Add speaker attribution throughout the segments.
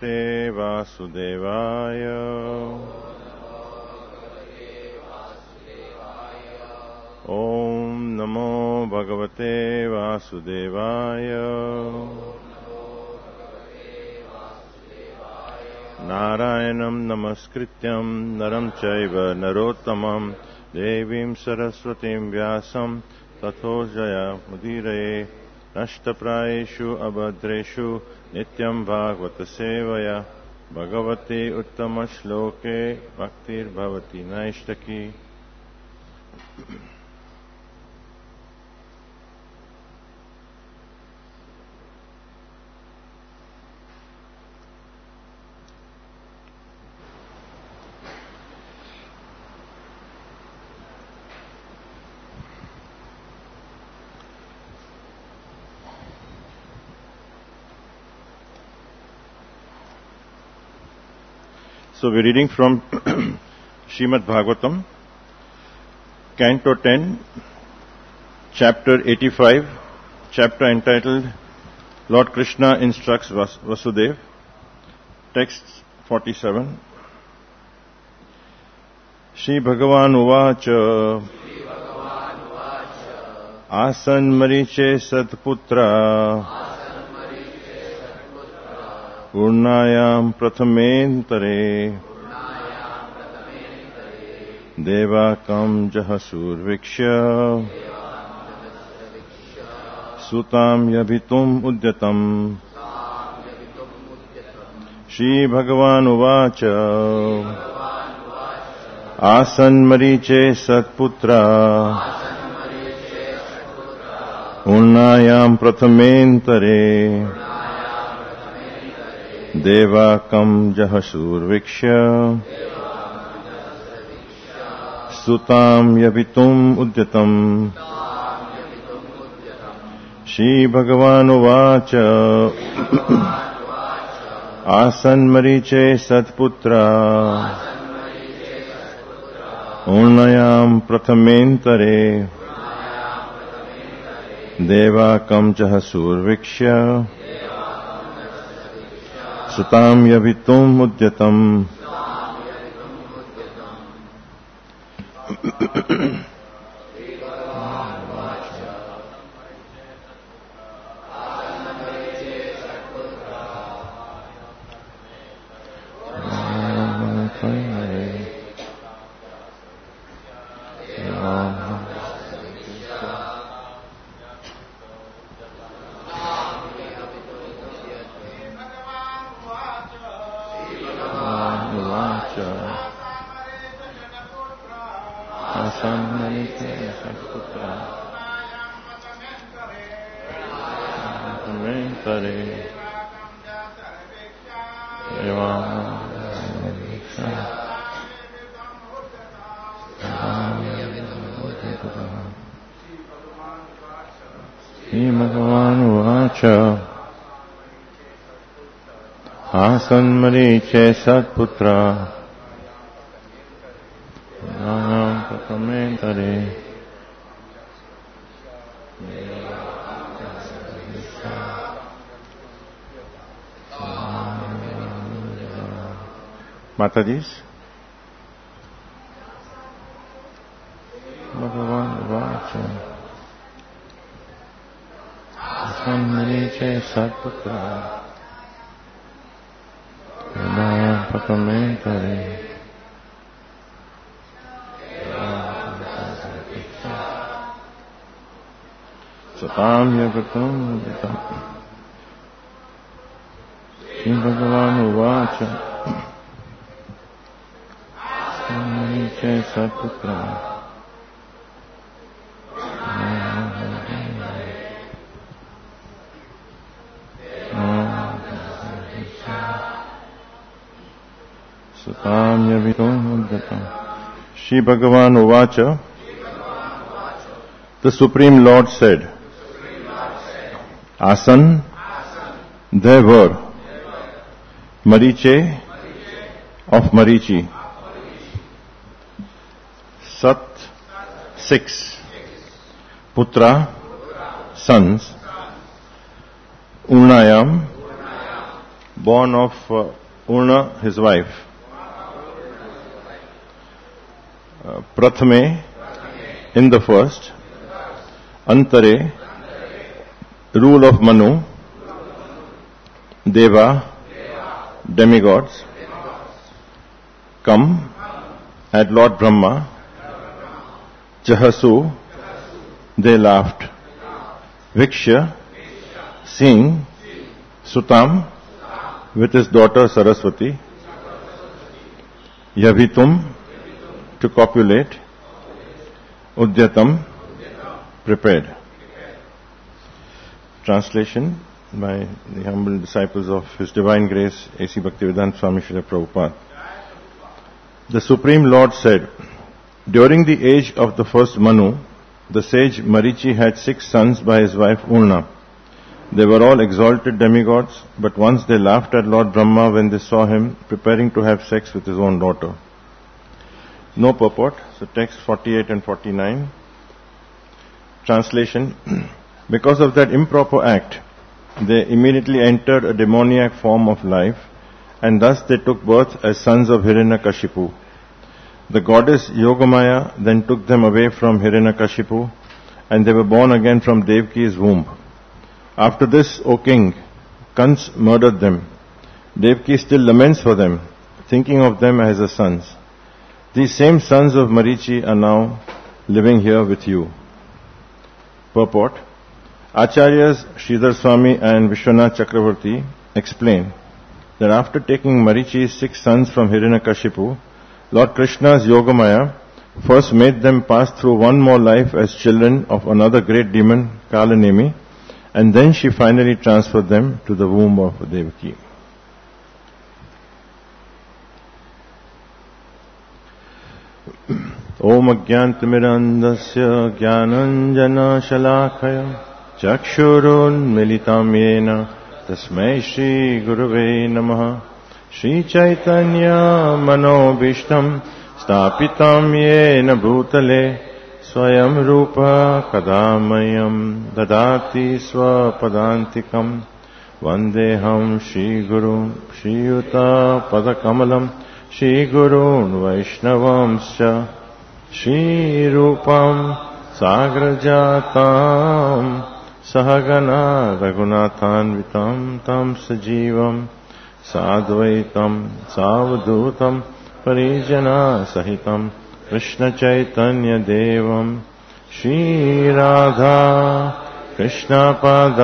Speaker 1: भगवते वासुदेवाय। ओम नमो भगवते वासुदेवाय। नारायणं नमस्कृत्यं नरं चैव नरोत्तमं देवीं सरस्वतीं व्यासं ततो जयमुदीरये। नष्टप्रायेषु अभद्रेषु नित्यं भागवत सेवया Bhagwati उत्तमश्लोके भक्तिर्भवति नैष्टकी। So we're reading from Srimad Bhagavatam, Canto 10, Chapter 85, chapter entitled Lord Krishna Instructs Vasudeva, text 47. Shri Bhagavan Uvacha Asan Mariche Satputra Purnayam Prathamentare Devakam Jahasurviksha Sutam Yabhitum Udyatam. Shri Bhagavan Uvacha Asan Mariche Satputra Purnayam Prathamentare Devakam Jahasurviksha Sutam Yavitum Udyatam. Shri Bhagavan Uvacha Asan Mariche Satputra Urnayam Prathamentare Devakam Jahasurviksha Sutam Yavitum Udyatam. Asan Mariche Satputra Purnayam Prathamentare Matajis Bhagavan Vacha Asan Mariche Satputra Purnayam Prathamentare Satam Yagatam Udyatam. Shri Bhagavan Uvacha Samaniche Satputra Satam Yavitum Udyatam. Shri Bhagavan Uvacha. The Supreme Lord said, Asan, there were, Mariche of Marichi, Sat, 6, Putra, sons, Urnayam, born of Urna, his wife. Prathame, in the first. Antare, rule of Manu. Deva, demigods. Come, at Lord Brahma. Jahasu, they laughed. Viksha, seeing. Sutam, with his daughter Saraswati. Yavitum, to copulate. Udyatam, prepared. Translation by the humble disciples of His Divine Grace, A.C. Bhaktivedanta Swami Srila Prabhupada. The Supreme Lord said, during the age of the first Manu, the sage Marichi had 6 sons by his wife Urna. They were all exalted demigods, but once they laughed at Lord Brahma when they saw him preparing to have sex with his own daughter. No purport. So text 48 and 49. Translation. Because of that improper act, they immediately entered a demoniac form of life, and thus they took birth as sons of Hiranyakashipu. The goddess Yogamaya then took them away from Hiranyakashipu, and they were born again from Devki's womb. After this, O king, Kans murdered them. Devki still laments for them, thinking of them as her sons. These same sons of Marichi are now living here with you. Purport. Acharyas Sridhar Swami and Vishwanath Chakravarti explain that after taking Marichi's 6 sons from Hiranyakashipu, Lord Krishna's Yogamaya first made them pass through one more life as children of another great demon, Kalanemi, and then she finally transferred them to the womb of Devaki. Om Ajnantimirandasya Jnananjana Shalakaya Chakshurun Militam Yena Tasmai Shri Gurave Namaha Shri Chaitanya Manobishtam Stapitam Yena Bhutale Swayam Rupa Kadamayam Dadati Swapadantikam Vandeham Shri Guru Shri Yuta Padakamalam Shri Gurun Vaishnavamscha Shri Rupam Sagrajatam Sahagana Raghunathanvitam Tam Sajivam Sadvaitam Savadhutam Parijana Sahitam Krishna Chaitanya Devam Shri Radha Krishna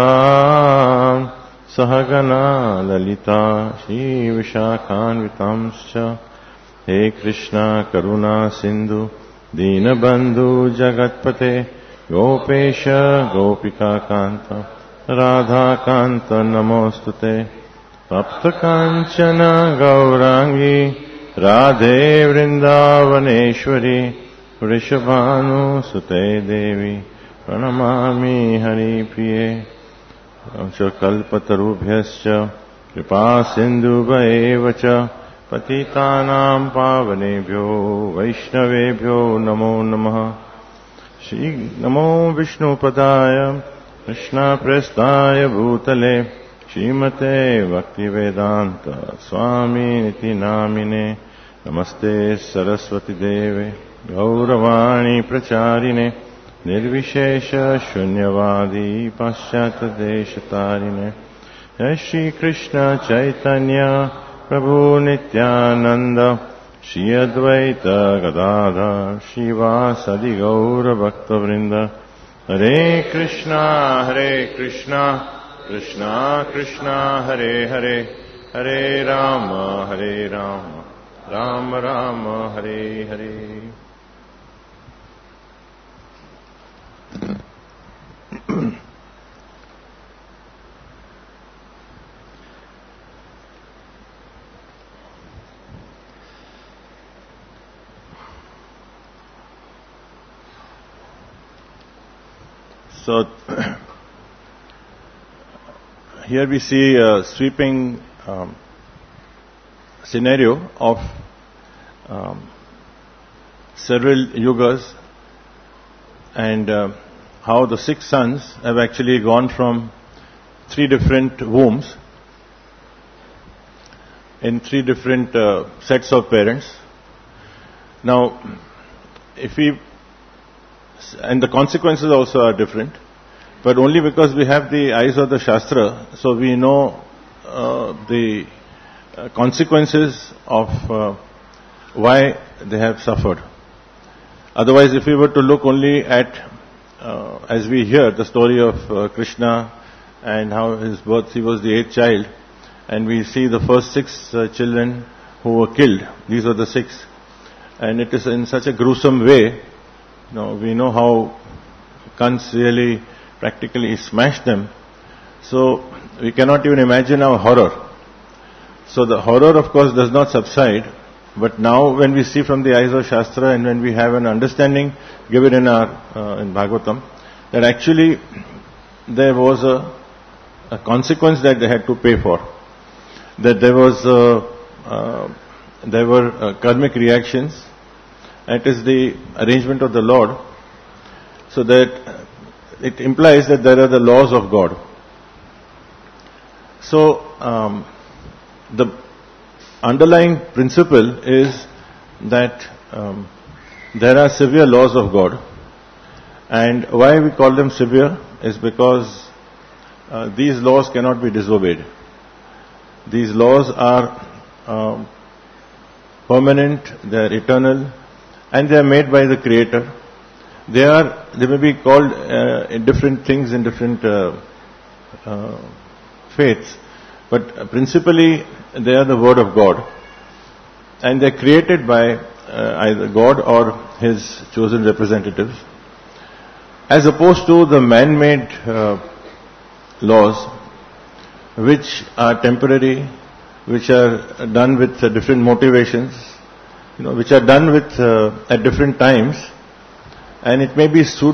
Speaker 1: Padam Sahagana Lalita Shri Vishakhanvitamscha He Krishna Karuna Sindhu Dinabandhu Jagatpate Gopesha Gopika Kanta Radha Kanta Namostute Tapta Kanchana Gaurangi Radhe Vrindavaneshwari Vrishabhanu Sute Devi Pranamami Hari Priye Kalpatarubhyascha Kripa Sindhubhaevacha Patitanam Pavanebhyo Vaishnavebhyo Namo Namaha Shri Namo Vishnu Padaya Krishna Prestaya Bhutale Shrimate Bhaktivedanta Swami Niti Namine Namaste Saraswati Deve Gauravani Pracharine Nirvishesha Shunyavadi Paschata Deshatarine Jai Shri Krishna Chaitanya Prabhu Nityananda Shri Advaita Gadadhar Shivasadi Gaura Bhakta Vrinda Hare Krishna Krishna Krishna Hare Hare Hare Rama Rama Rama Hare Hare. So here we see a sweeping scenario of several yugas and how the 6 sons have actually gone from 3 different wombs in three different sets of parents. Now, and the consequences also are different, but only because we have the eyes of the Shastra, so we know the consequences of why they have suffered. Otherwise, if we were to look only at, as we hear the story of Krishna and how his birth, he was the 8th child, and we see the first 6 children who were killed. These are the 6. And it is in such a gruesome way. We know how Kans really practically smashed them. So we cannot even imagine our horror. So the horror, of course, does not subside. But now when we see from the eyes of Shastra and when we have an understanding given in in Bhagavatam, that actually there was a consequence that they had to pay for. That there were karmic reactions, and it is the arrangement of the Lord, so that it implies that there are the laws of God. So the underlying principle is that there are severe laws of God, and why we call them severe is because these laws cannot be disobeyed. These laws are permanent, they are eternal, and they are made by the Creator. They may be called in different things in different faiths, but principally they are the Word of God, and they are created by either God or His chosen representatives, as opposed to the man-made laws, which are temporary, which are done with different motivations, which are done with at different times, and it may suit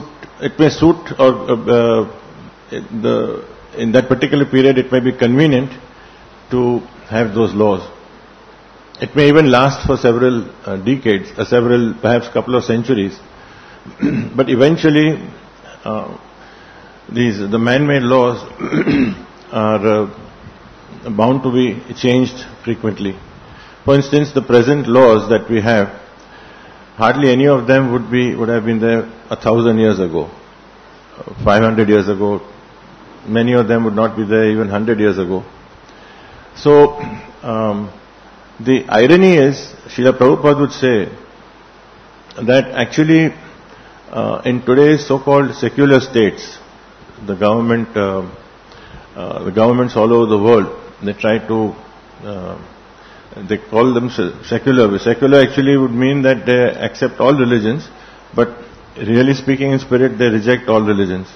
Speaker 1: or in that particular period it may be convenient to have those laws. It may even last for several decades, perhaps couple of centuries, but eventually the man-made laws are bound to be changed frequently. For instance, the present laws that we have, hardly any of them would have been there 1,000 years ago, 500 years ago. Many of them would not be there even 100 years ago. So, the irony is, Srila Prabhupada would say that actually in today's so-called secular states, the governments all over the world, they try to, they call them secular. Secular actually would mean that they accept all religions, but really speaking in spirit, they reject all religions.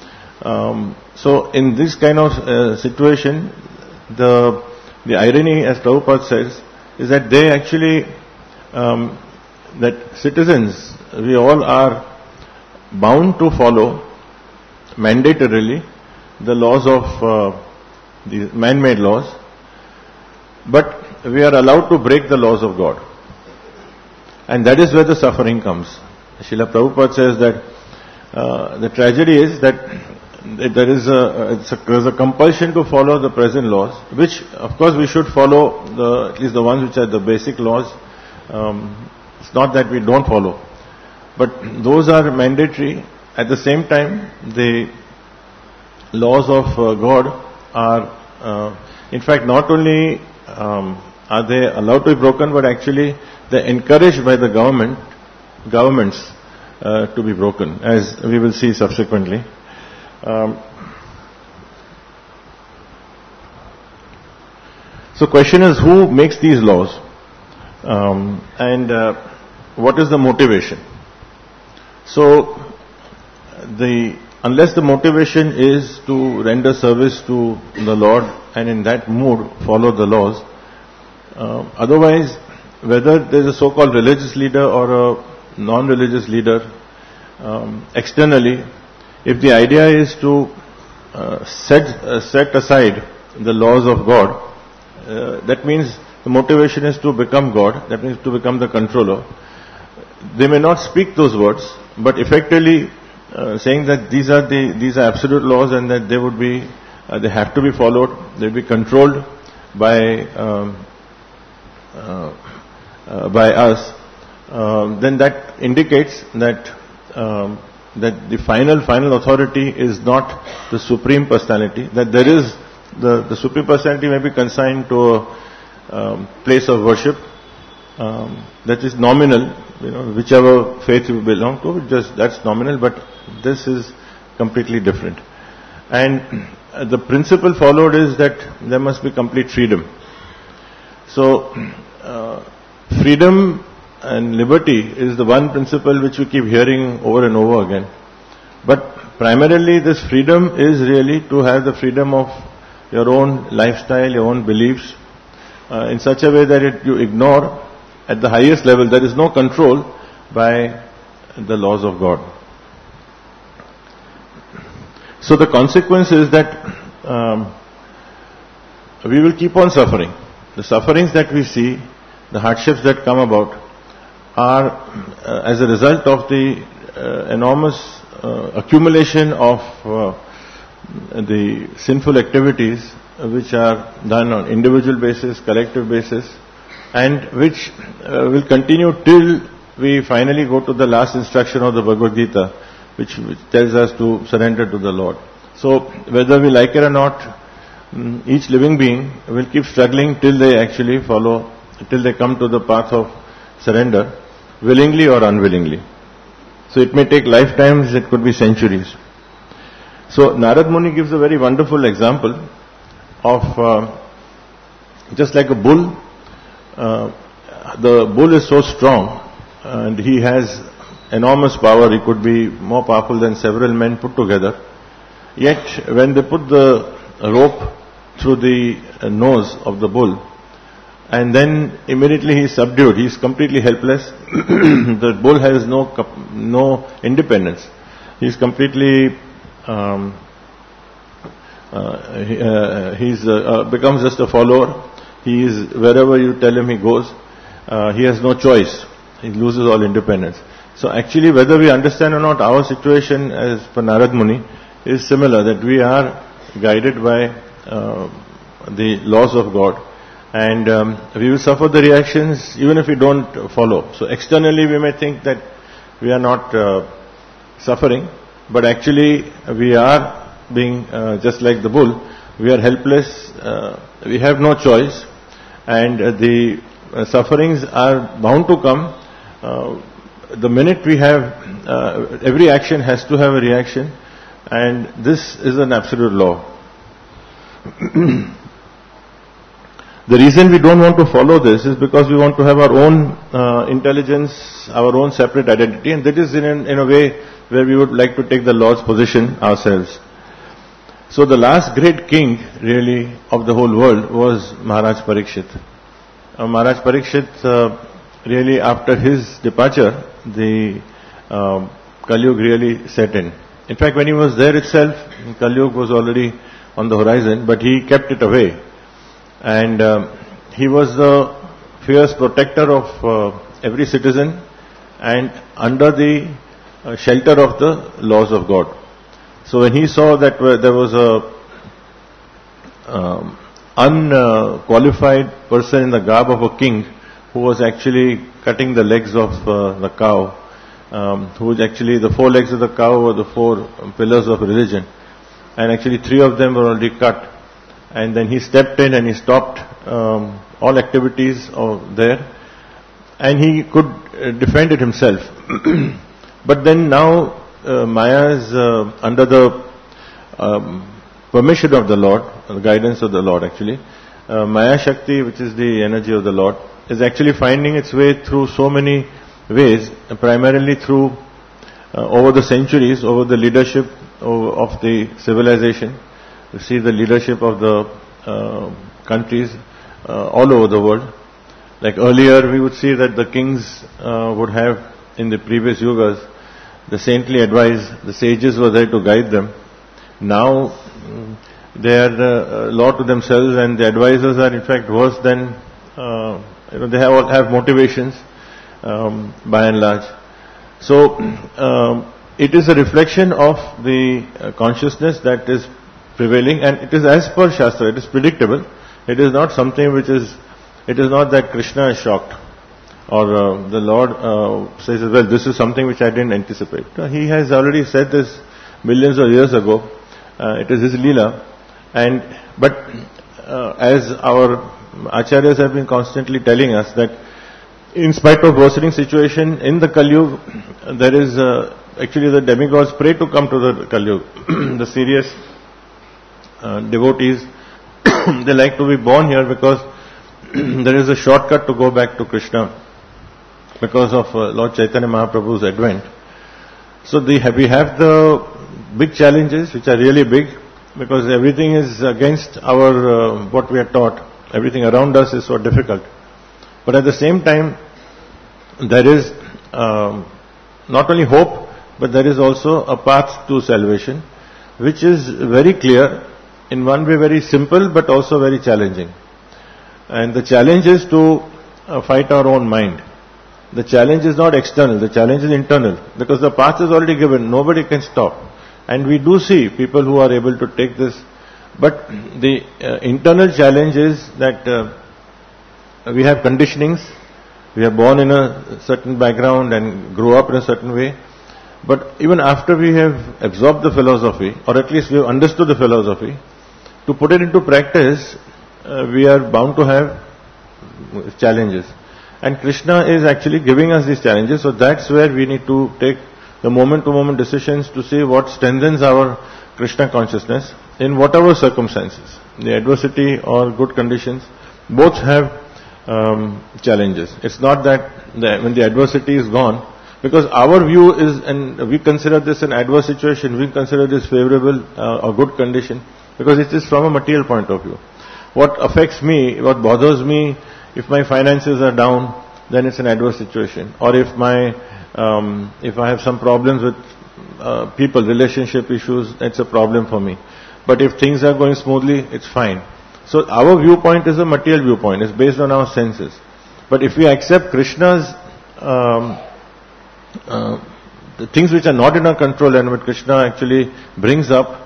Speaker 1: So in this kind of situation, the irony, as Prabhupada says, is that they actually, that citizens, we all are bound to follow mandatorily the laws of the man-made laws, but we are allowed to break the laws of God. And that is where the suffering comes. Srila Prabhupada says that the tragedy is that there is a compulsion to follow the present laws, which of course we should follow, at least the ones which are the basic laws. It's not that we don't follow, but those are mandatory. At the same time, the laws of God are, in fact, not only are they allowed to be broken, but actually they're encouraged by the governments to be broken, as we will see subsequently. So question is, who makes these laws, and what is the motivation? So unless the motivation is to render service to the Lord and in that mood follow the laws, otherwise, whether there is a so-called religious leader or a non-religious leader, externally, if the idea is to set aside the laws of God, that means the motivation is to become God, that means to become the controller. They may not speak those words, but effectively saying that these are absolute laws and that they have to be followed, they will be controlled by by us, then that indicates that that the final authority is not the Supreme Personality, that there is the Supreme Personality may be consigned to a place of worship that is nominal, whichever faith you belong to, just that's nominal, but this is completely different. And the principle followed is that there must be complete freedom. So, freedom and liberty is the one principle which we keep hearing over and over again. But primarily this freedom is really to have the freedom of your own lifestyle, your own beliefs, in such a way that you ignore at the highest level. There is no control by the laws of God. So the consequence is that we will keep on suffering. The sufferings that we see, the hardships that come about, are as a result of the enormous accumulation of the sinful activities which are done on individual basis, collective basis, and which will continue till we finally go to the last instruction of the Bhagavad Gita, which tells us to surrender to the Lord. So whether we like it or not, each living being will keep struggling till they actually follow, till they come to the path of surrender, willingly or unwillingly. So it may take lifetimes, it could be centuries. So Narad Muni gives a very wonderful example of just like a bull. The bull is so strong and he has enormous power. He could be more powerful than several men put together. Yet when they put the rope through the nose of the bull, and then immediately he is subdued, he is completely helpless. The bull has no independence. He is completely becomes just a follower. He is wherever you tell him he goes. He has no choice. He loses all independence. So actually, whether we understand or not, our situation as per Narad Muni is similar, that we are guided by the laws of God, and we will suffer the reactions even if we don't follow. So externally we may think that we are not suffering, but actually we are being just like the bull. We are helpless, we have no choice, and the sufferings are bound to come. The minute we have, every action has to have a reaction, and this is an absolute law. The reason we don't want to follow this is because we want to have our own intelligence, our own separate identity, and that is in a way where we would like to take the Lord's position ourselves. So the last great king really of the whole world was Maharaj Parikshit. Maharaj Parikshit, really after his departure, the Kali Yuga really set in. In fact, when he was there itself, Kali Yuga was already on the horizon, but he kept it away. And he was the fierce protector of every citizen and under the shelter of the laws of God. So when he saw that there was a unqualified person in the garb of a king who was actually cutting the legs of the cow, who was actually, the 4 legs of the cow were the 4 pillars of religion, and actually 3 of them were already cut. And then he stepped in and he stopped all activities there, and he could defend it himself. But then now Maya is under the permission of the Lord, the guidance of the Lord actually. Maya Shakti, which is the energy of the Lord, is actually finding its way through so many ways, primarily through over the centuries, over the leadership of the civilization. You see the leadership of the countries all over the world. Like earlier we would see that the kings would have, in the previous yugas, the saintly advice, the sages were there to guide them. Now they are law to themselves, and the advisors are in fact worse than, they have motivations by and large. So it is a reflection of the consciousness that is prevailing, and it is as per Shastra, it is predictable. It is not something which is it is not that Krishna is shocked or the Lord says, well, this is something which I didn't anticipate. He has already said this millions of years ago. It is his Leela. But as our Acharyas have been constantly telling us that in spite of worsening situation in the Kali Yuga, there is actually the demigods pray to come to the Kali Yuga. The serious devotees, they like to be born here because there is a shortcut to go back to Krishna because of Lord Chaitanya Mahaprabhu's advent. So we have the big challenges which are really big because everything is against our what we are taught. Everything around us is so difficult. But at the same time, there is not only hope, but there is also a path to salvation, which is very clear, in one way very simple, but also very challenging. And the challenge is to fight our own mind. The challenge is not external, the challenge is internal, because the path is already given, nobody can stop. And we do see people who are able to take this, but the internal challenge is that we have conditionings, we are born in a certain background and grow up in a certain way, but even after we have absorbed the philosophy, or at least we have understood the philosophy, to put it into practice, we are bound to have challenges. And Krishna is actually giving us these challenges, so that's where we need to take the moment-to-moment decisions to see what strengthens our Krishna consciousness in whatever circumstances. The adversity or good conditions, both have challenges. It's not that when the adversity is gone, because our view is, and we consider this an adverse situation, we consider this favorable or good condition, because it is from a material point of view. What affects me, what bothers me, if my finances are down, then it's an adverse situation. Or if I have some problems with people, relationship issues, it's a problem for me. But if things are going smoothly, it's fine. So our viewpoint is a material viewpoint. It's based on our senses. But if we accept Krishna's the things which are not in our control and what Krishna actually brings up,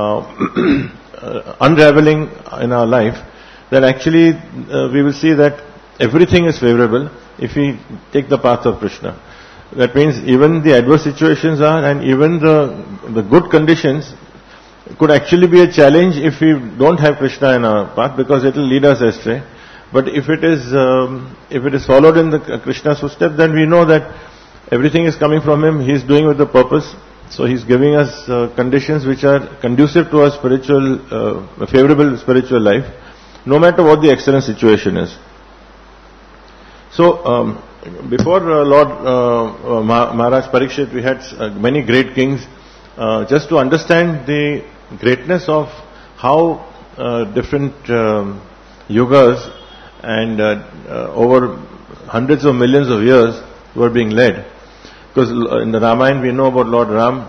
Speaker 1: unraveling in our life, then actually we will see that everything is favorable if we take the path of Krishna. That means even the adverse situations are, and even the good conditions could actually be a challenge if we don't have Krishna in our path, because it will lead us astray. But if it is followed in the Krishna's footsteps, then we know that everything is coming from Him. He is doing with the purpose. So He is giving us conditions which are conducive to our favorable spiritual life, no matter what the external situation is. So before Lord Maharaj Parikshit, we had many great kings. Just to understand the greatness of how different yugas and over hundreds of millions of years were being led. Because in the Ramayana we know about Lord Ram.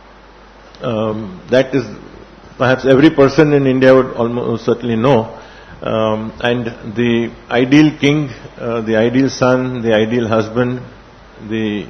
Speaker 1: That is perhaps every person in India would almost certainly know. And the ideal king, the ideal son, the ideal husband, the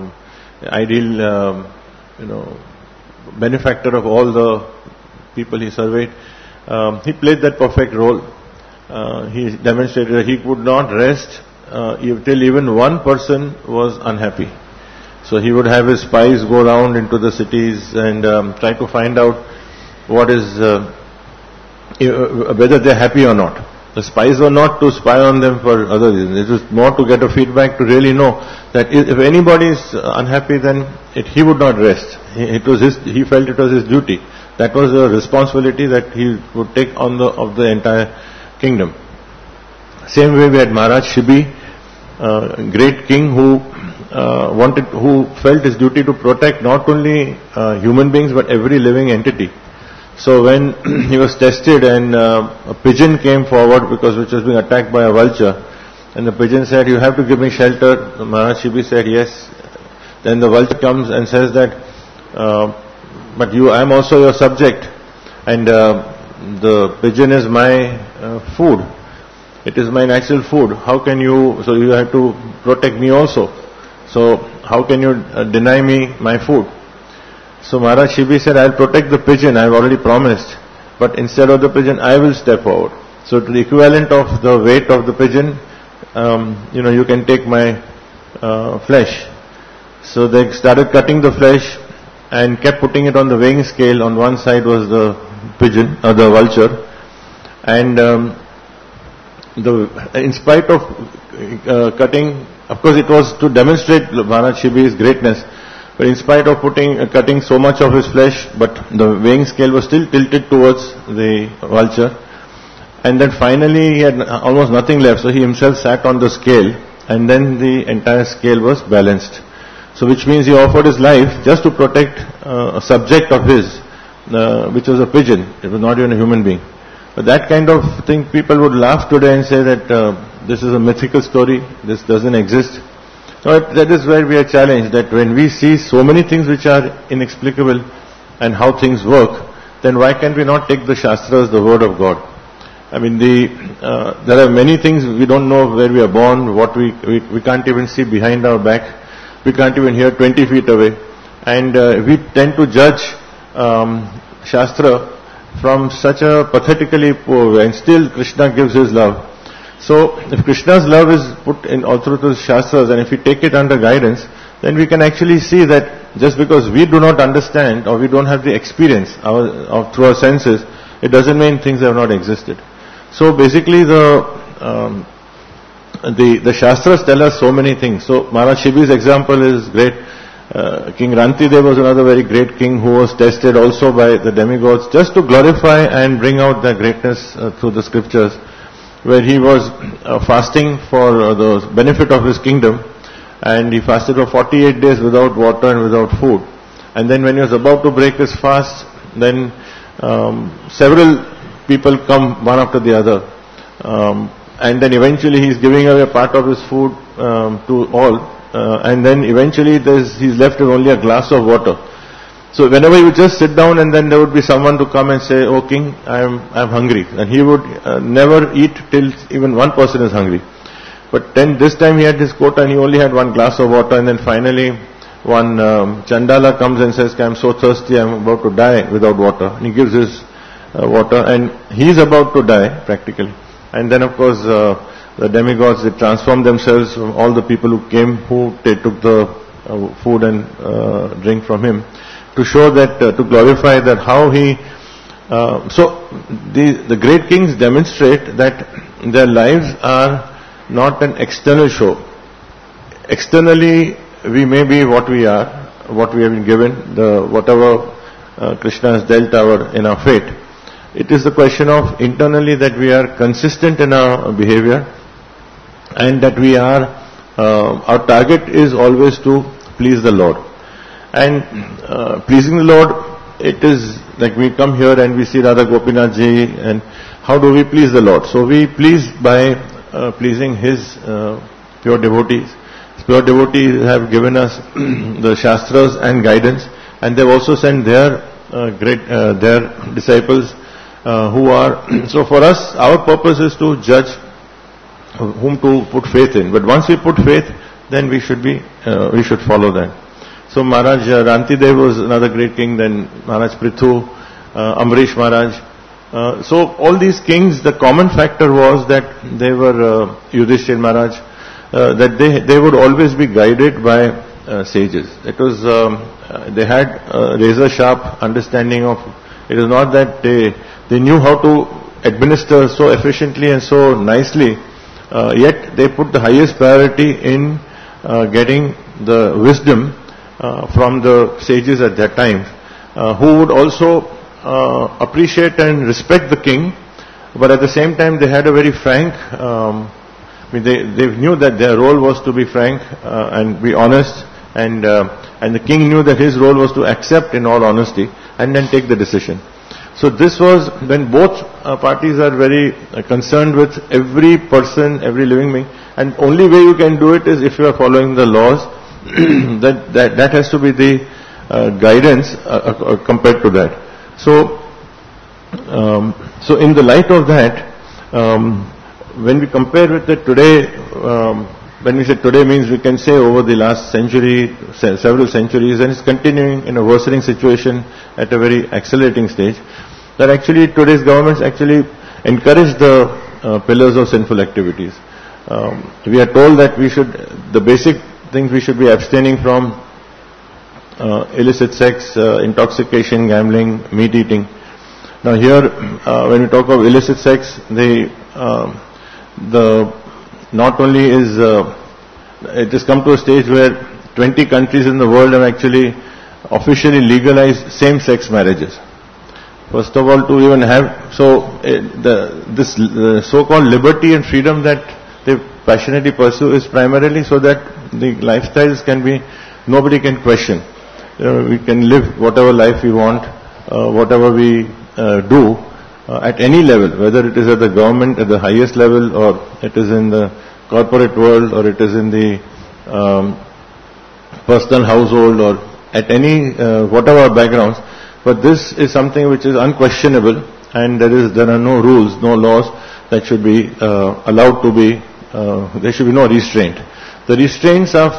Speaker 1: ideal benefactor of all the people he surveyed, he played that perfect role. He demonstrated that he would not rest till even one person was unhappy. So he would have his spies go around into the cities and try to find out what is whether they are happy or not. The spies were not to spy on them for other reasons. It was more to get a feedback to really know that if anybody is unhappy, then he would not rest. He felt it was his duty. That was a responsibility that he would take on of the entire kingdom. Same way we had Maharaj Shibi, great king who felt his duty to protect not only human beings but every living entity. So when he was tested and a pigeon came forward which was being attacked by a vulture, and the pigeon said, "You have to give me shelter." Maharaj Shibi said, "Yes." Then the vulture comes and says that, "But I am also your subject, and the pigeon is my food. It is my natural food. How can you? So you have to protect me also. So how can you deny me my food?" So Maharaj Shibi said, "I'll protect the pigeon, I've already promised. But instead of the pigeon, I will step forward." So to the equivalent of the weight of the pigeon, you can take my flesh. So they started cutting the flesh and kept putting it on the weighing scale. On one side was the pigeon, or the vulture, and in spite of cutting, of course it was to demonstrate Maharaj Shibi's greatness, but in spite of cutting so much of his flesh, but the weighing scale was still tilted towards the vulture, and then finally he had almost nothing left, so he himself sat on the scale, and then the entire scale was balanced. So which means he offered his life just to protect a subject of his, which was a pigeon. It was not even a human being. But that kind of thing, people would laugh today and say that this is a mythical story, this doesn't exist. So that is where we are challenged, that when we see so many things which are inexplicable and how things work, then why can't we not take the Shastras, the word of God? I mean, there are many things we don't know where we are born, what we can't even see behind our back, we can't even hear 20 feet away, and we tend to judge Shastra from such a pathetically poor way, and still Krishna gives his love. So if Krishna's love is put in all through the Shastras, and if we take it under guidance, then we can actually see that just because we do not understand or we don't have the experience through our senses, it doesn't mean things have not existed. So basically the Shastras tell us so many things. So Maharaj Shibi's example is great. King Rantidev was another very great king who was tested also by the demigods just to glorify and bring out their greatness through the scriptures, where he was fasting for the benefit of his kingdom, and he fasted for 48 days without water and without food. And then when he was about to break his fast, then several people come one after the other, and then eventually he is giving away a part of his food to all. And then eventually he's left with only a glass of water. So whenever he would just sit down, and then there would be someone to come and say, "Oh king, I'm hungry," and he would never eat till even one person is hungry. But then this time he had his quota and he only had one glass of water, and then finally one Chandala comes and says, "I'm so thirsty, I'm about to die without water." And he gives his water, and he's about to die practically. And then of course the demigods, they transformed themselves from all the people who came, they took the food and drink from him, to show that, to glorify that how he, so the great kings demonstrate that their lives are not an external show. Externally, we may be what we are, what we have been given, whatever Krishna has dealt in our fate. It is the question of internally that we are consistent in our behavior, and that we are, our target is always to please the Lord. And pleasing the Lord, it is like we come here and we see Radha Gopinath ji, and how do we please the Lord? So we please by pleasing His pure devotees. Pure devotees have given us the Shastras and guidance, and they have also sent their their disciples who are, so for us, our purpose is to judge whom to put faith in. But once we put faith, then we should follow that. So Maharaj Rantidev was another great king, then Maharaj Prithu, Amrish Maharaj. So all these kings, the common factor was that they were Yudhishthir Maharaj, that they would always be guided by sages. It was, they had a razor sharp understanding of, it is not that they knew how to administer so efficiently and so nicely, yet they put the highest priority in getting the wisdom from the sages at that time, who would also appreciate and respect the king, but at the same time they had a very frank, they knew that their role was to be frank and be honest, and the king knew that his role was to accept in all honesty and then take the decision. So this was when both parties are very concerned with every person, every living being, and only way you can do it is if you are following the laws. that has to be the guidance compared to that. So in the light of that, when we compare with it today, when we say today means we can say over the last century, several centuries, and it's continuing in a worsening situation at a very accelerating stage, that actually today's governments actually encourage the pillars of sinful activities. We are told that the basic things we should be abstaining from: illicit sex, intoxication, gambling, meat eating. Now here, when we talk of illicit sex, not only is it has come to a stage where 20 countries in the world have actually officially legalized same-sex marriages. First of all, to even have this so-called liberty and freedom that they passionately pursue is primarily so that the lifestyles nobody can question. We can live whatever life we want, whatever we do at any level, whether it is at the government at the highest level, or it is in the corporate world, or it is in the personal household, or at any whatever backgrounds. But this is something which is unquestionable, and there are no rules, no laws that should be allowed to be. There should be no restraint. The restraints are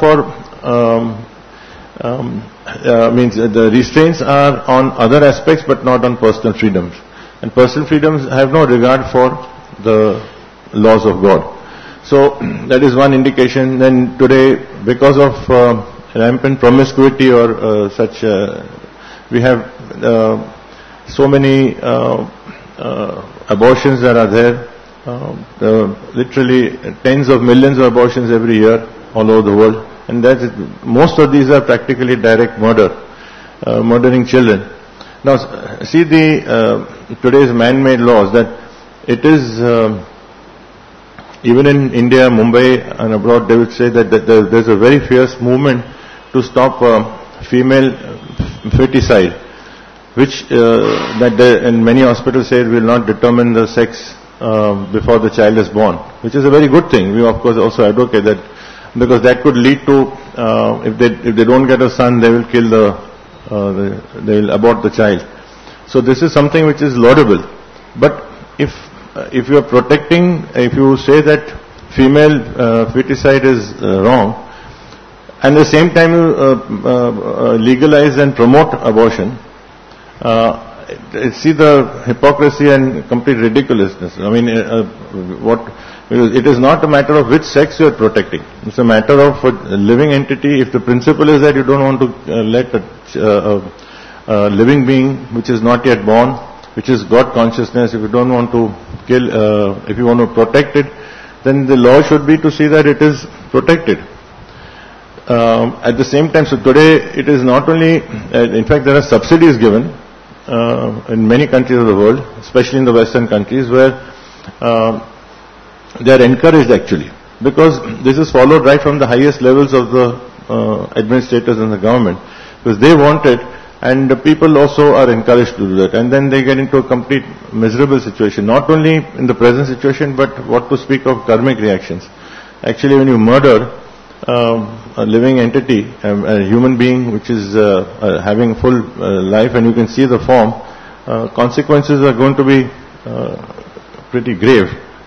Speaker 1: the restraints are on other aspects, but not on personal freedoms. And personal freedoms have no regard for the laws of God. So that is one indication. Then today, because of rampant promiscuity or such, we have so many abortions that are there. Literally tens of millions of abortions every year all over the world, and most of these are practically direct murder, murdering children. Now, see today's man-made laws, that it is even in India, Mumbai and abroad, they would say that there's a very fierce movement to stop female feticide, which and many hospitals say will not determine the sex before the child is born, which is a very good thing. We of course also advocate that, because that could lead to if they don't get a son, they will kill they will abort the child. So this is something which is laudable. But if you are protecting, if you say that female feticide is wrong, and at the same time you legalize and promote abortion, see the hypocrisy and complete ridiculousness. I mean, it is not a matter of which sex you are protecting. It's a matter of a living entity. If the principle is that you don't want to let a living being which is not yet born, which is God consciousness, if you don't want to kill, if you want to protect it, then the law should be to see that it is protected. At the same time, so today it is not only, in fact there are subsidies given in many countries of the world, especially in the Western countries, where they are encouraged actually, because this is followed right from the highest levels of the administrators in the government, because they want it, and the people also are encouraged to do that, and then they get into a complete miserable situation, not only in the present situation, but what to speak of karmic reactions. Actually, when you murder a living entity, a human being which is having full life, and you can see the form, consequences are going to be pretty grave.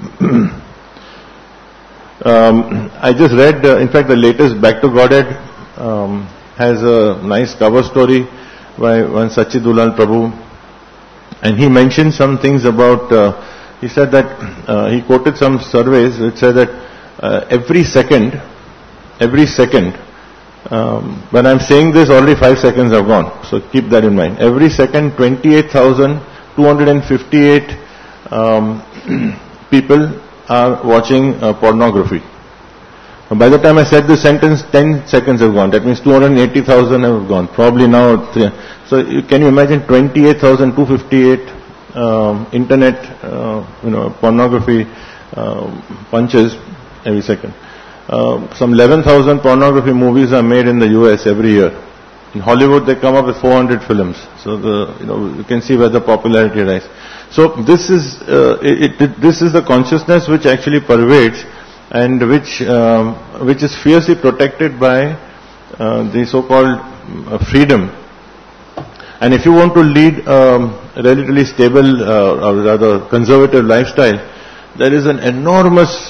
Speaker 1: I just read, in fact, the latest Back to Godhead has a nice cover story by one Sachidulal Prabhu, and he mentioned some things about, he said that, he quoted some surveys which said that every second, when I'm saying this, already 5 seconds have gone, so keep that in mind. Every second, 28,258 people are watching pornography. By the time I said this sentence, 10 seconds have gone. That means 280,000 have gone. Probably now, so can you imagine 28,258 internet, pornography punches every second. Some 11,000 pornography movies are made in the US every year. In Hollywood, they come up with 400 films. So you can see where the popularity rises. So this is this is the consciousness which actually pervades, and which is fiercely protected by the so-called freedom. And if you want to lead a relatively stable or rather conservative lifestyle, there is an enormous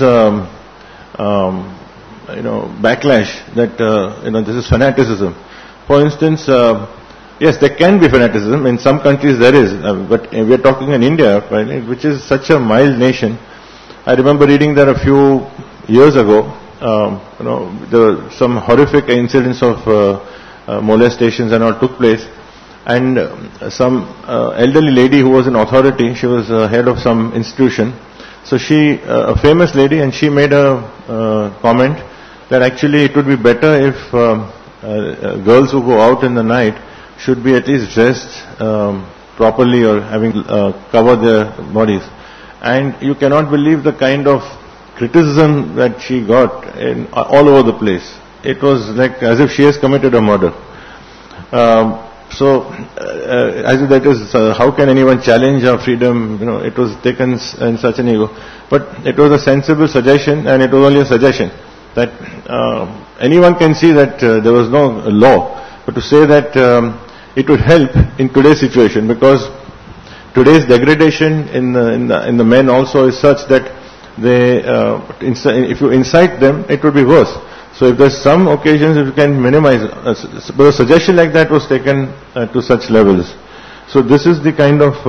Speaker 1: backlash that this is fanaticism. For instance, Yes, there can be fanaticism. In some countries there is, but we are talking in India, right, which is such a mild nation. I remember reading that a few years ago. There were some horrific incidents of molestations and all took place, and some elderly lady who was in authority, she was head of some institution. So she, a famous lady, and she made a comment that actually it would be better if girls who go out in the night should be at least dressed properly or having covered their bodies. And you cannot believe the kind of criticism that she got all over the place. It was like as if she has committed a murder. As if that is, how can anyone challenge our freedom? It was taken in such an ego. But it was a sensible suggestion, and it was only a suggestion that anyone can see that there was no law. But to say that it would help in today's situation, because today's degradation in the men also is such that they, if you incite them, it would be worse. So if there's some occasions if you can minimize, but a suggestion like that was taken to such levels. So this is the kind of,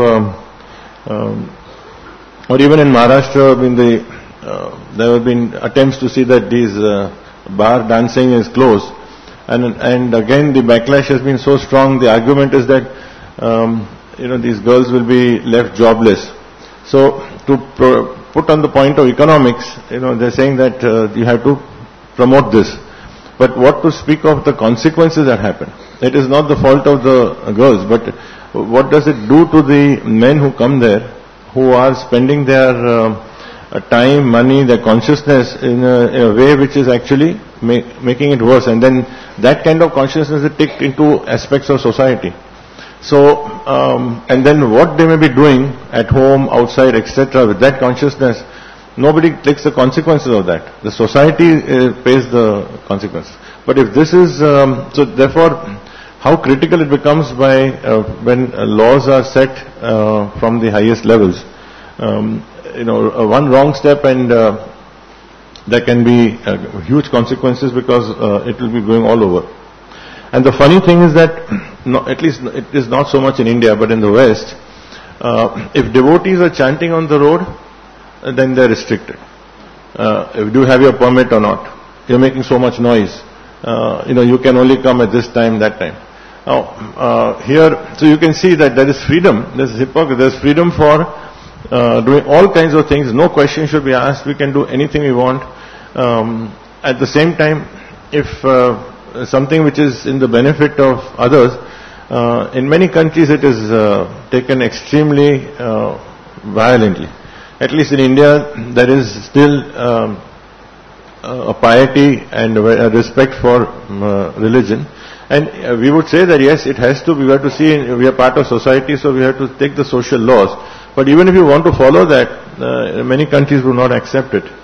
Speaker 1: or even in Maharashtra, there have been attempts to see that these bar dancing is closed, and again the backlash has been so strong. The argument is that these girls will be left jobless. So to put on the point of economics, they're saying that you have to promote this. But what to speak of the consequences that happen? It is not the fault of the girls, but what does it do to the men who come there, who are spending their time, money, their consciousness in a way which is actually making it worse. And then that kind of consciousness is taken into aspects of society. So, and then what they may be doing at home, outside, etc. with that consciousness, nobody takes the consequences of that. The society pays the consequences. But if this is, so therefore, how critical it becomes by when laws are set from the highest levels. One wrong step and there can be huge consequences because it will be going all over. And the funny thing is that, at least it is not so much in India, but in the West, if devotees are chanting on the road, then they are restricted. Do you have your permit or not? You are making so much noise. You can only come at this time, that time. Now, here, so you can see that there is freedom. There is freedom for doing all kinds of things. No question should be asked. We can do anything we want. At the same time, if something which is in the benefit of others, in many countries it is taken extremely violently. At least in India, there is still a piety and a respect for religion. And we would say that yes, it has to, we have to see, we are part of society, so we have to take the social laws. But even if you want to follow that, many countries will not accept it.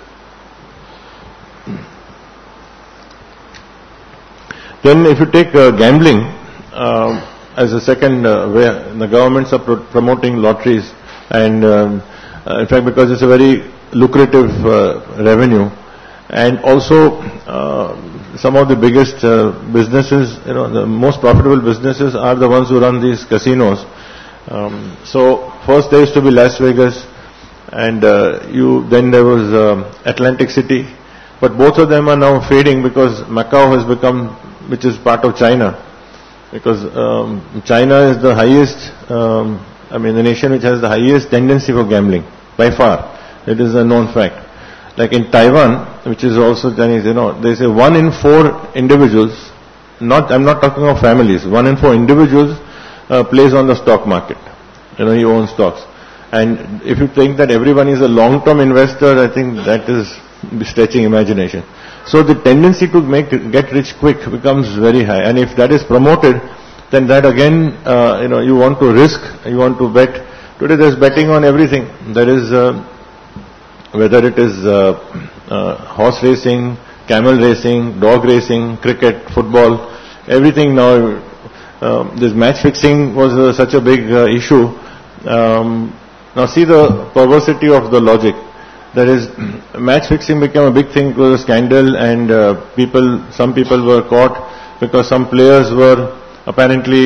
Speaker 1: Then if you take gambling as a second way, the governments are promoting lotteries, and in fact because it's a very lucrative revenue, and also some of the biggest businesses, the most profitable businesses are the ones who run these casinos. So first there used to be Las Vegas, and then there was Atlantic City, but both of them are now fading because Macau has become, which is part of China, because China is the highest, the nation which has the highest tendency for gambling, by far. It is a known fact. Like in Taiwan, which is also Chinese, they say 1 in 4 individuals, I'm not talking of families, 1 in 4 individuals plays on the stock market. He owns stocks. And if you think that everyone is a long-term investor, I think that is stretching imagination. So the tendency to get rich quick becomes very high, and if that is promoted, then that again, you want to risk, you want to bet. Today there's betting on everything. There is, whether it is horse racing, camel racing, dog racing, cricket, football, everything now. This match fixing was such a big issue. Now see the perversity of the logic. That is, match fixing became a big thing. It was a scandal, and some people were caught because some players were apparently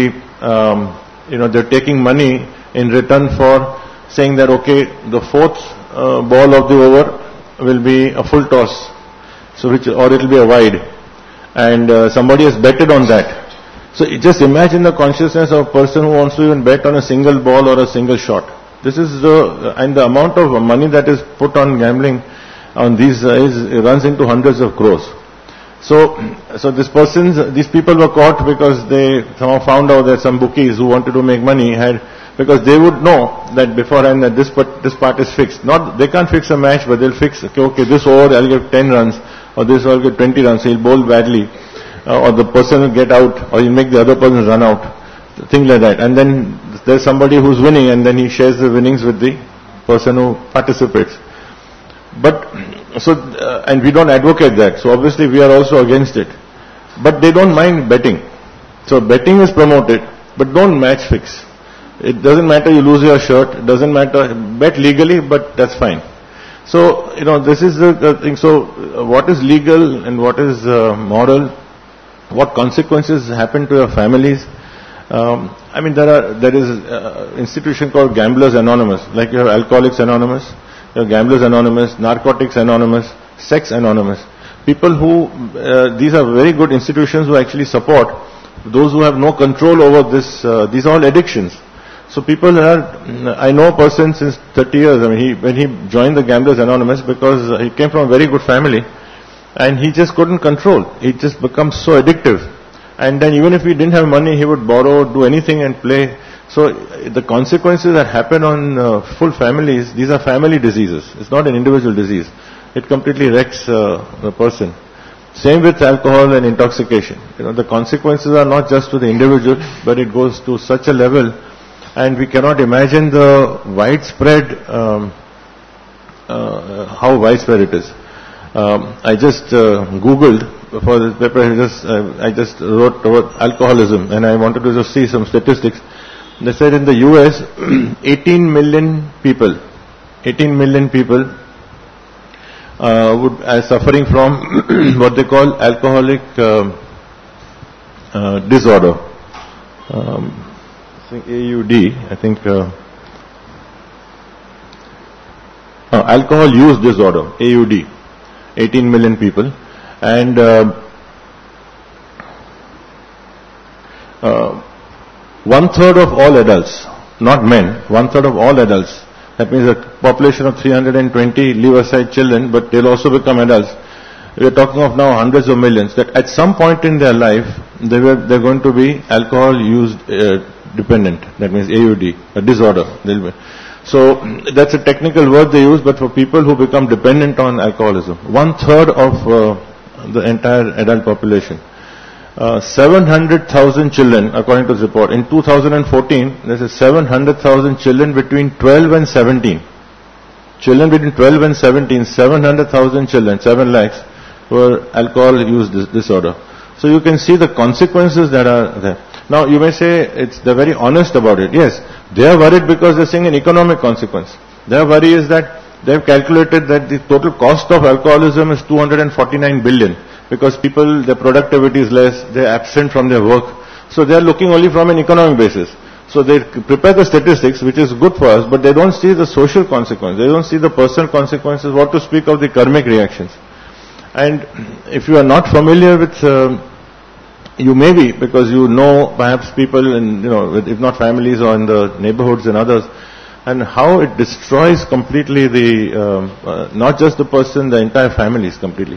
Speaker 1: they're taking money in return for saying that, okay, the fourth ball of the over will be a full toss, or it will be a wide, and somebody has betted on that. So just imagine the consciousness of a person who wants to even bet on a single ball or a single shot. This is and the amount of money that is put on gambling on these runs into hundreds of crores. So these people were caught because they somehow found out that some bookies who wanted to make money because they would know that beforehand that this part is fixed. They can't fix a match, but they'll fix, okay, this over I'll get 10 runs, or this over I'll get 20 runs, he'll bowl badly, or the person will get out, or he'll make the other person run out, things like that. And then there's somebody who's winning, and then he shares the winnings with the person who participates. And we don't advocate that, so obviously we are also against it. But they don't mind betting. So betting is promoted, but don't match fix. It doesn't matter you lose your shirt, it doesn't matter, bet legally, but that's fine. So, this is the thing. So, what is legal and what is moral? What consequences happen to your families? There is an institution called Gamblers Anonymous, like you have Alcoholics Anonymous, you have Gamblers Anonymous, Narcotics Anonymous, Sex Anonymous. People who, these are very good institutions who actually support those who have no control over this. These are all addictions. So I know a person since 30 years, when he joined the Gamblers Anonymous, because he came from a very good family, and he just couldn't control. It just becomes so addictive. And then even if he didn't have money, he would borrow, do anything and play. So the consequences that happen on full families, these are family diseases. It's not an individual disease. It completely wrecks the person. Same with alcohol and intoxication. The consequences are not just to the individual, but it goes to such a level, and we cannot imagine the widespread, how widespread it is. I just Googled for this paper. I just wrote about alcoholism, and I wanted to just see some statistics. They said in the US, 18 million people are suffering from what they call alcoholic disorder. I think AUD. Alcohol use disorder, AUD. 18 million people, and 1/3 of all adults, not men, 1/3 of all adults, that means a population of 320, leave aside children, but they'll also become adults. We're talking of now hundreds of millions, that at some point in their life, they're going to be alcohol use dependent, that means AUD, a disorder. So that's a technical word they use, but for people who become dependent on alcoholism, 1/3 of the entire adult population. 700,000 children, according to this report. In 2014, there's 700,000 children between 12 and 17. Children between 12 and 17, 700,000 children, 7 lakhs, were alcohol use disorder. So you can see the consequences that are there. Now you may say they're very honest about it. Yes, they are worried because they're seeing an economic consequence. Their worry is that they've calculated that the total cost of alcoholism is 249 billion because their productivity is less, they're absent from their work. So they're looking only from an economic basis. So they prepare the statistics, which is good for us, but they don't see the social consequences. They don't see the personal consequences, what to speak of the karmic reactions. And if you are not familiar with you may be, because you know perhaps people in, if not families or in the neighborhoods and others, and how it destroys completely not just the person, the entire families completely.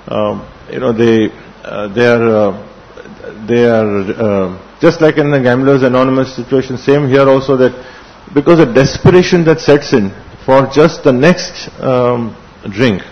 Speaker 1: They are just like in the Gamblers Anonymous situation, same here also, that because of desperation that sets in for just the next drink.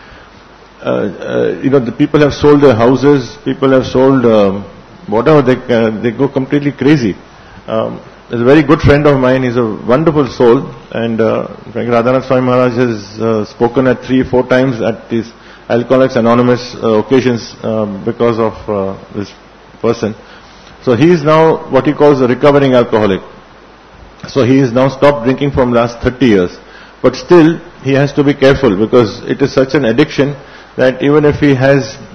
Speaker 1: The people have sold their houses, people have sold whatever, they go completely crazy. There's a very good friend of mine, he's a wonderful soul, and Radhanath Swami Maharaj has spoken at 3-4 times at these Alcoholics Anonymous occasions because of this person. So he is now what he calls a recovering alcoholic. So he has now stopped drinking from last 30 years. But still, he has to be careful because it is such an addiction that even if he has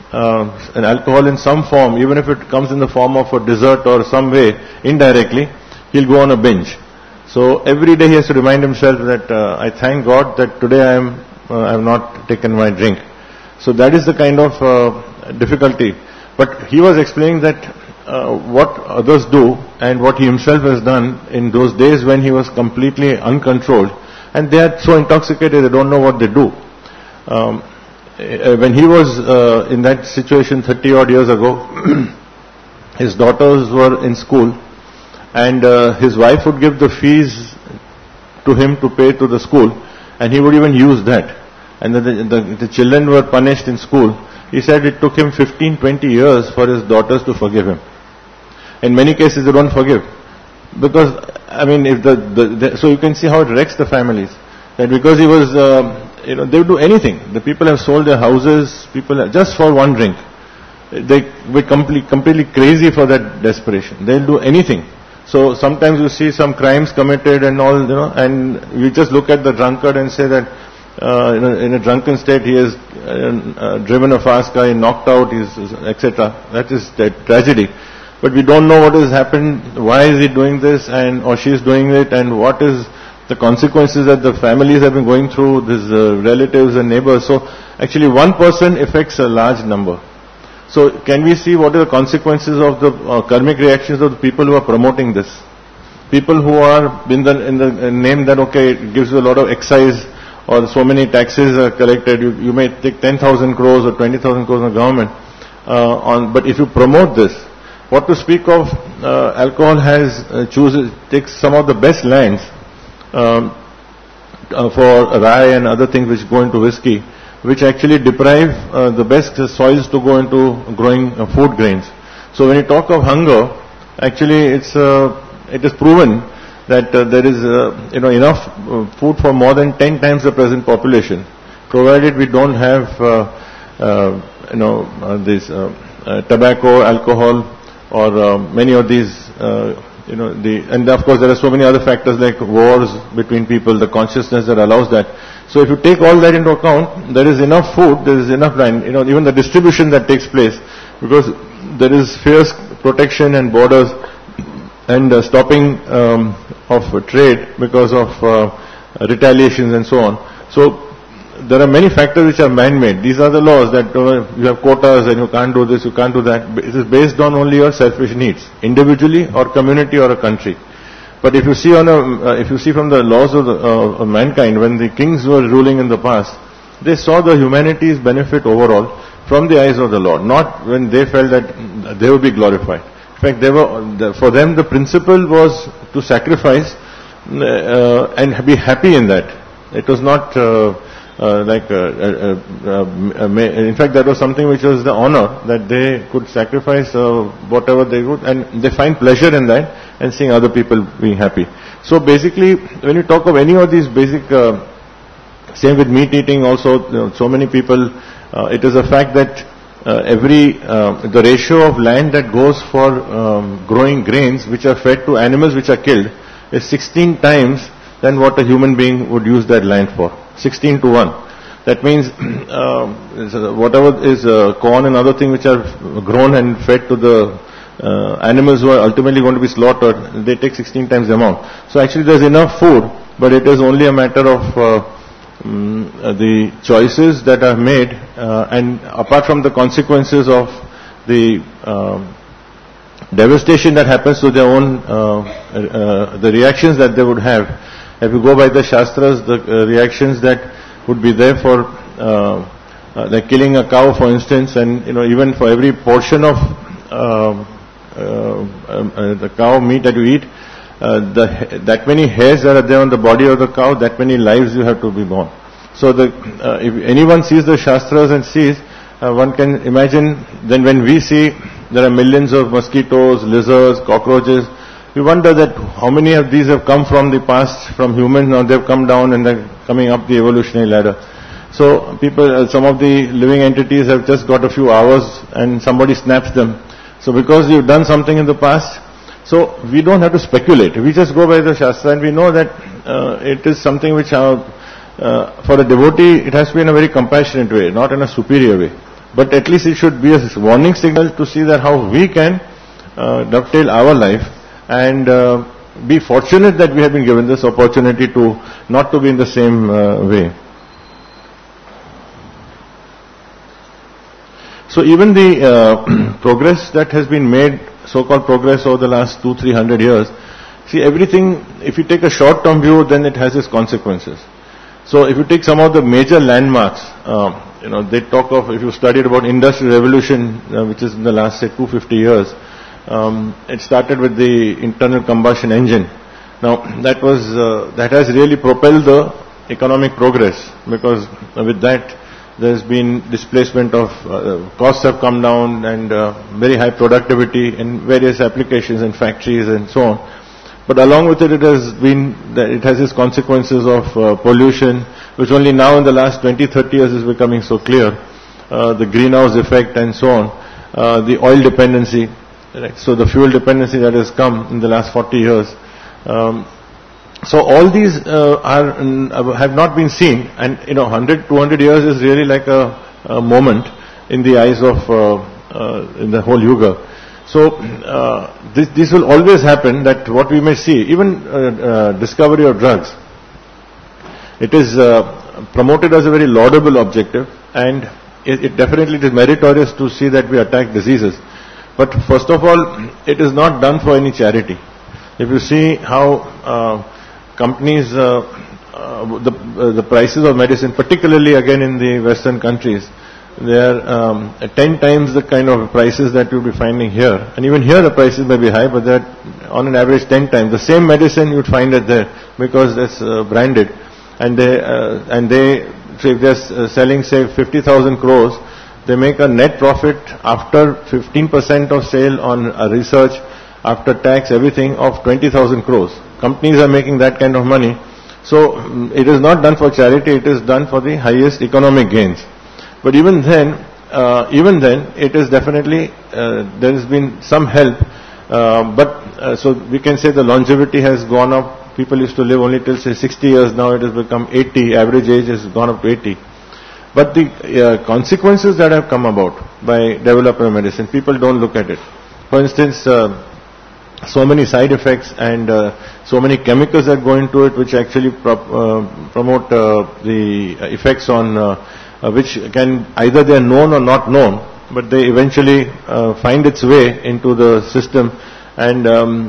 Speaker 1: an alcohol in some form, even if it comes in the form of a dessert or some way, indirectly, he'll go on a binge. So every day he has to remind himself that I thank God that today I have not taken my drink. So that is the kind of difficulty. But he was explaining that what others do and what he himself has done in those days when he was completely uncontrolled, and they are so intoxicated they don't know what they do. When he was in that situation 30 odd years ago, his daughters were in school, and his wife would give the fees to him to pay to the school, and he would even use that. And the children were punished in school. He said it took him 15-20 years for his daughters to forgive him. In many cases they don't forgive. Because, I mean, if so you can see how it wrecks the families. That because he was, they would do anything. The people have sold their houses, just for one drink. They were completely crazy for that desperation. They'll do anything. So sometimes you see some crimes committed and all, and you just look at the drunkard and say that, in a drunken state he has driven a fast car, knocked out, etc. That is tragedy. But we don't know what has happened, why is he doing this, or she is doing it, and what is the consequences that the families have been going through, these relatives and neighbors. So actually one person affects a large number. So can we see what are the consequences of the karmic reactions of the people who are promoting this? People who are in the name that, okay, it gives you a lot of excise, or so many taxes are collected, you may take 10,000 crores or 20,000 crores of government but if you promote this, what to speak of, alcohol takes some of the best lands for rye and other things which go into whiskey, which actually deprive the best soils to go into growing food grains. So when you talk of hunger, actually it is proven that there is enough food for more than 10 times the present population, provided we don't have this tobacco, alcohol, or many of these and of course there are so many other factors like wars between people, the consciousness that allows that. So if you take all that into account, there is enough food, there is enough land, even the distribution that takes place, because there is fierce protection and borders and stopping of trade because of retaliations and so on. So there are many factors which are man-made. These are the laws that you have quotas and you can't do this, you can't do that. It is based on only your selfish needs, individually or community or a country. But if you see from the laws of mankind, when the kings were ruling in the past, they saw the humanity's benefit overall from the eyes of the Lord, not when they felt that they would be glorified. In fact, for them the principle was to sacrifice and be happy in that. It was not in fact that was something which was the honor, that they could sacrifice whatever they would, and they find pleasure in that and seeing other people being happy. So basically, when you talk of any of these basic, same with meat eating also, so many people, it is a fact that the ratio of land that goes for growing grains which are fed to animals which are killed is 16 times than what a human being would use that land for. 16 to 1. That means whatever is corn and other things which are grown and fed to the animals who are ultimately going to be slaughtered, they take 16 times the amount. So actually there's enough food, but it is only a matter of the choices that are made, and apart from the consequences of the devastation that happens to their own, the reactions that they would have. If you go by the Shastras, the reactions that would be there for like killing a cow, for instance, and even for every portion of the cow meat that you eat, that many hairs that are there on the body of the cow, that many lives you have to be born. So if anyone sees the Shastras and sees, one can imagine, then when we see there are millions of mosquitoes, lizards, cockroaches, we wonder that how many of these have come from the past, from humans, now they've come down and they're coming up the evolutionary ladder. So some of the living entities have just got a few hours and somebody snaps them. So because you've done something in the past, so we don't have to speculate. We just go by the Shastra and we know that it is something which for a devotee, it has to be in a very compassionate way, not in a superior way. but at least it should be a warning signal to see that how we can dovetail our life and be fortunate that we have been given this opportunity to not to be in the same way. So even the progress that has been made, so-called progress over the last 200-300 years, see everything, if you take a short-term view, then it has its consequences. So if you take some of the major landmarks, they talk of, if you studied about Industrial Revolution, which is in the last, say, 250 years, it started with the internal combustion engine. Now, that has really propelled the economic progress, because with that, there's been displacement of, costs have come down and very high productivity in various applications and factories and so on. But along with it, it has its consequences of pollution, which only now in the last 20-30 years is becoming so clear. The greenhouse effect and so on. The oil dependency, right? So the fuel dependency that has come in the last 40 years. So all these have not been seen, and 100-200 years is really like a moment in the eyes of in the whole yuga. So this will always happen, that what we may see, even discovery of drugs, it is promoted as a very laudable objective, and it definitely is meritorious to see that we attack diseases. But first of all, it is not done for any charity. If you see how companies, the prices of medicine, particularly again in the Western countries, they are 10 times the kind of prices that you'll be finding here. And even here the prices may be high, but they're on an average 10 times. The same medicine you'd find it there, because it's branded. And they, so if they're selling, say, 50,000 crores, they make a net profit after 15% of sale on research, after tax, everything, of 20,000 crores. Companies are making that kind of money. So it is not done for charity, it is done for the highest economic gains. But even then, it is definitely, there has been some help, so we can say the longevity has gone up. People used to live only till, say, 60 years, now it has become 80, average age has gone up to 80. But the consequences that have come about by development of medicine, people don't look at it. For instance, so many side effects and so many chemicals that go into it, which actually promote the effects on which can either they are known or not known, but they eventually find its way into the system, and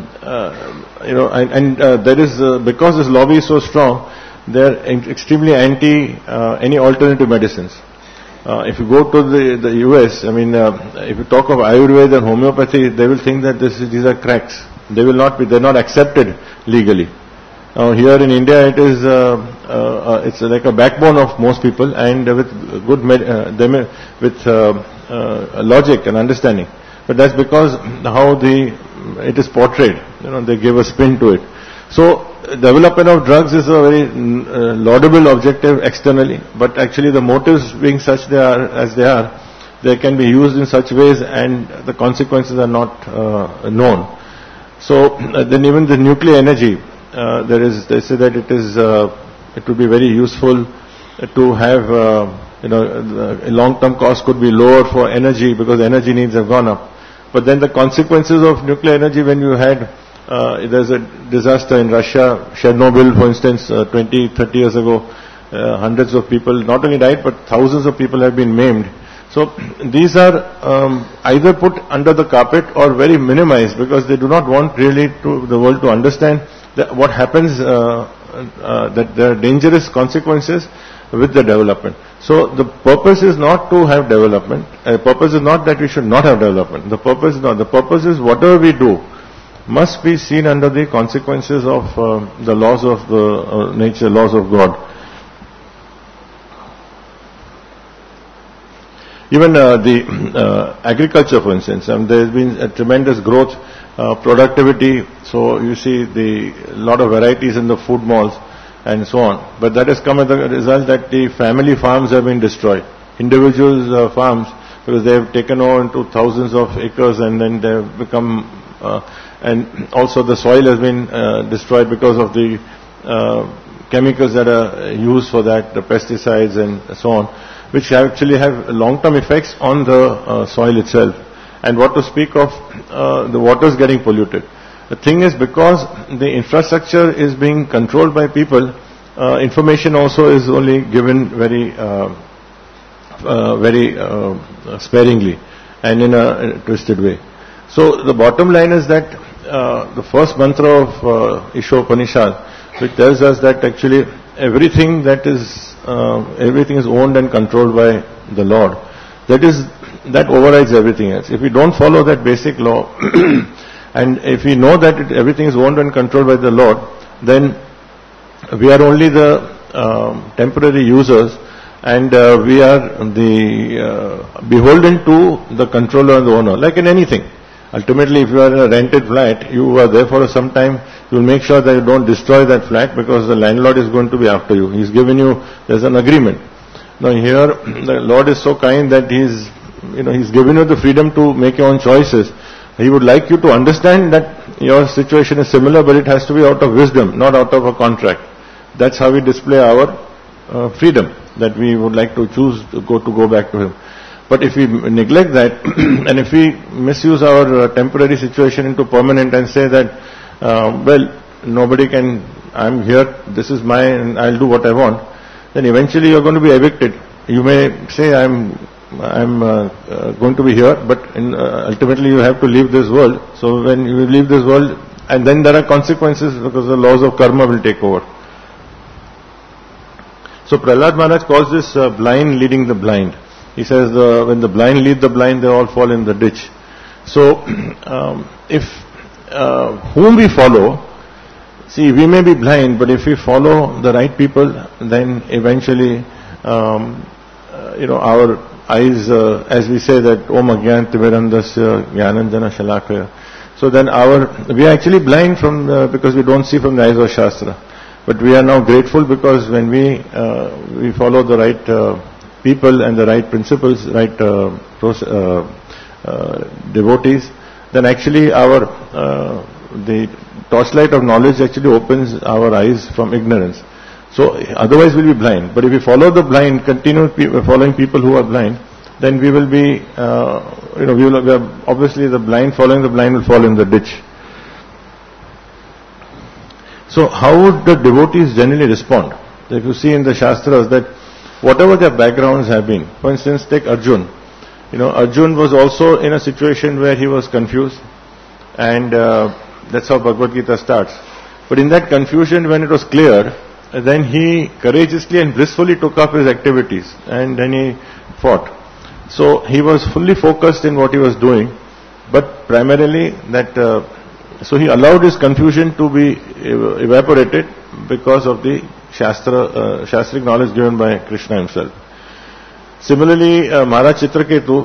Speaker 1: there is because this lobby is so strong, they are extremely anti any alternative medicines. If you go to the US, if you talk of Ayurveda and homeopathy, they will think that these are cracks. They will not be. They are not accepted legally. Now here in India, it is it's like a backbone of most people, and with good with logic and understanding. But that's because how it is portrayed. They give a spin to it. So development of drugs is a very laudable objective externally, but actually the motives being such as they are, they can be used in such ways, and the consequences are not known. So then even the nuclear energy, they say that it would be very useful to have, long-term cost could be lower for energy because energy needs have gone up. But then the consequences of nuclear energy, when you had, there's a disaster in Russia, Chernobyl, for instance, 20-30 years ago, hundreds of people not only died, but thousands of people have been maimed. So these are either put under the carpet or very minimized, because they do not want really the world to understand that what happens, that there are dangerous consequences with the development. So the purpose is not to have development. The purpose is not that we should not have development. The purpose is not. The purpose is whatever we do must be seen under the consequences of the laws of the nature, laws of God. Even the agriculture, for instance, there has been a tremendous growth, productivity. So you see a lot of varieties in the food malls and so on. But that has come as a result that the family farms have been destroyed. Individuals' farms, because they have taken over into thousands of acres, and then they have become, and also the soil has been destroyed because of the chemicals that are used for that, the pesticides and so on. which actually have long-term effects on the soil itself. And what to speak of the waters getting polluted. The thing is, because the infrastructure is being controlled by people, information also is only given very sparingly and in a twisted way. So the bottom line is that the first mantra of Isha Upanishad, which tells us that actually everything is owned and controlled by the Lord. That overrides everything else. If we don't follow that basic law, and if we know that everything is owned and controlled by the Lord, then we are only the temporary users, and we are beholden to the controller and the owner, like in anything. Ultimately, if you are in a rented flat, you are there for some time, you will make sure that you don't destroy that flat, because the landlord is going to be after you. He's given you, there's an agreement. Now here, the Lord is so kind that He's given you the freedom to make your own choices. He would like you to understand that your situation is similar, but it has to be out of wisdom, not out of a contract. That's how we display our freedom, that we would like to choose to go back to Him. But if we neglect that, and if we misuse our temporary situation into permanent and say that, nobody can, I'm here, this is mine, and I'll do what I want, then eventually you're going to be evicted. You may say, I'm going to be here, but ultimately you have to leave this world. So when you leave this world, and then there are consequences, because the laws of karma will take over. So Prahlad Maharaj calls this blind leading the blind. He says when the blind lead the blind, they all fall in the ditch. So if whom we follow, see, we may be blind, but if we follow the right people, then eventually our eyes, as we say that Om Agyan Timirandasya Jnananjana Shalakaya. So then we are actually blind because we don't see from the eyes of Shastra. But we are now grateful, because when we follow the right people and the right principles, right devotees, then actually the torchlight of knowledge actually opens our eyes from ignorance. So otherwise we'll be blind. But if we follow the blind, continue following people who are blind, then we will be, obviously the blind following the blind will fall in the ditch. So how would the devotees generally respond? If you see in the Shastras that whatever their backgrounds have been, for instance, take Arjun. Arjun was also in a situation where he was confused, and that's how Bhagavad Gita starts. But in that confusion, when it was clear, then he courageously and blissfully took up his activities, and then he fought. So he was fully focused in what he was doing, but primarily so he allowed his confusion to be evaporated because of the Shastric knowledge given by Krishna himself. Similarly, Maharaj Chitraketu,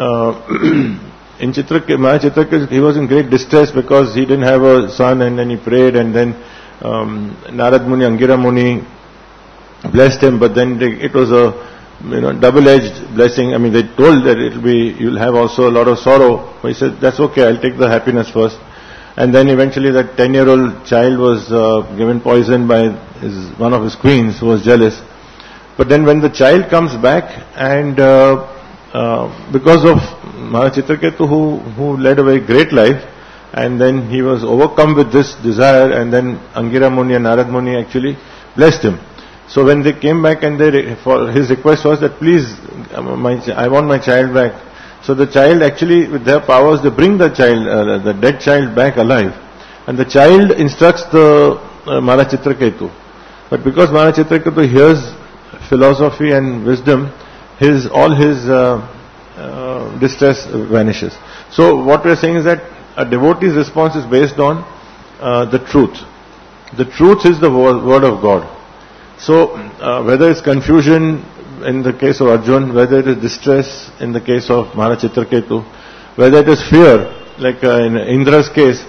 Speaker 1: Maharaj Chitraketu, he was in great distress because he didn't have a son, and then he prayed, and then Narad Muni, Angira Muni blessed him, but then it was a double-edged blessing. I mean, they told that you'll have also a lot of sorrow, but he said, that's okay, I'll take the happiness first. And then eventually that 10-year-old child was given poison by one of his queens who was jealous. But then when the child comes back, and because of Maharaj Chitraketu who led a very great life, and then he was overcome with this desire, and then Angira Muni and Narad Muni actually blessed him. So when they came back, and his request was that please, I want my child back. So the child actually, with their powers, they bring the child, the dead child back alive. And the child instructs the Maharaj Chitraketu. But because Maharaj Chitraketu hears philosophy and wisdom, all his distress vanishes. So what we are saying is that a devotee's response is based on the truth. The truth is the word of God. So whether it's confusion in the case of Arjun, whether it is distress in the case of Maharaj Chitraketu, whether it is fear, like in Indra's case,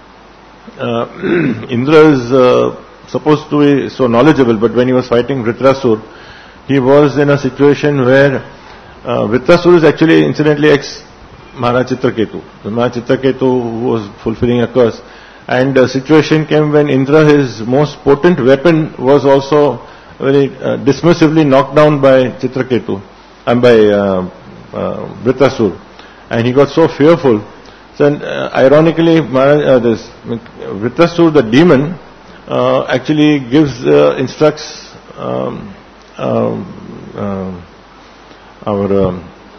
Speaker 1: Indra is supposed to be so knowledgeable, but when he was fighting Vritrasur, he was in a situation where Vritrasur is actually incidentally ex-Maharaj Chitraketu. The Maharaj Chitraketu was fulfilling a curse. And a situation came when Indra, his most potent weapon, was also very dismissively knocked down by Chitraketu. Vritrasur, and he got so fearful. So, ironically, Vritrasur, the demon, actually instructs our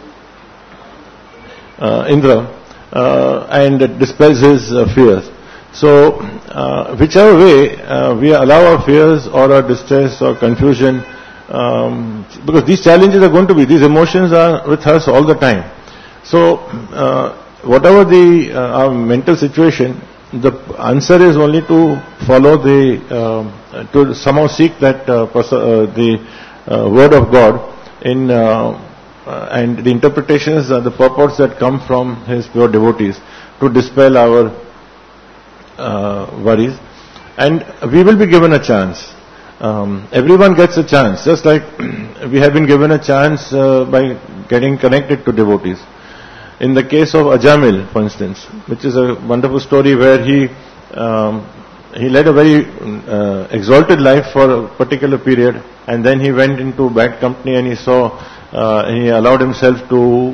Speaker 1: Indra and dispels his fears. So, whichever way we allow our fears or our distress or confusion, because these challenges are going to be, these emotions are with us all the time. So, whatever our mental situation, the answer is only to follow to somehow seek that the word of God in and the interpretations, the purports that come from His pure devotees to dispel our worries, and we will be given a chance. Everyone gets a chance, just like we have been given a chance by getting connected to devotees. In the case of Ajamil, for instance, which is a wonderful story where he led a very exalted life for a particular period, and then he went into bad company, and he he allowed himself to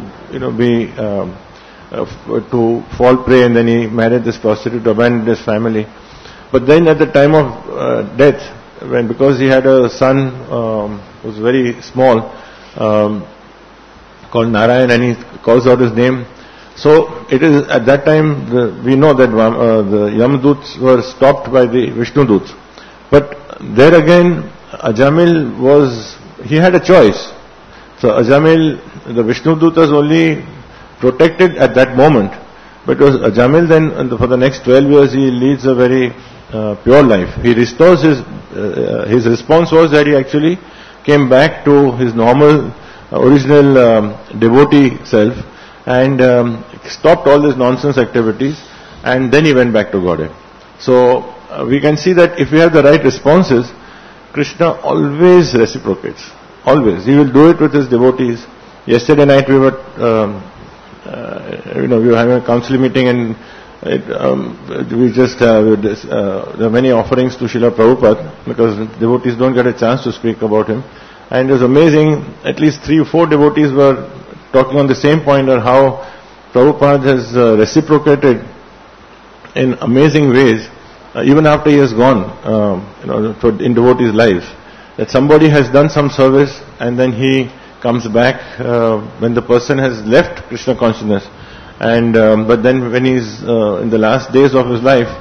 Speaker 1: to fall prey, and then he married this prostitute, abandoned his family. But then at the time of death, because he had a son who was very small, called Narayan, and he calls out his name. So it is at that time we know that the Yamaduts were stopped by the Vishnu Duts. But there again, Ajamil he had a choice. So Ajamil, the Vishnu Dut was only protected at that moment. But it was Ajamil then, for the next 12 years, he leads a very pure life. He restores his response was that he actually came back to his normal, original devotee self, and stopped all these nonsense activities, and then he went back to Godhead. So we can see that if we have the right responses, Krishna always reciprocates. Always. He will do it with his devotees. Yesterday night we were we were having a council meeting, and there are many offerings to Srila Prabhupada, because devotees don't get a chance to speak about him. And it was amazing, at least 3 or 4 devotees were talking on the same point on how Prabhupada has reciprocated in amazing ways, even after he has gone, in devotees' lives. That somebody has done some service, and then he comes back when the person has left Krishna consciousness, and but then when he's in the last days of his life,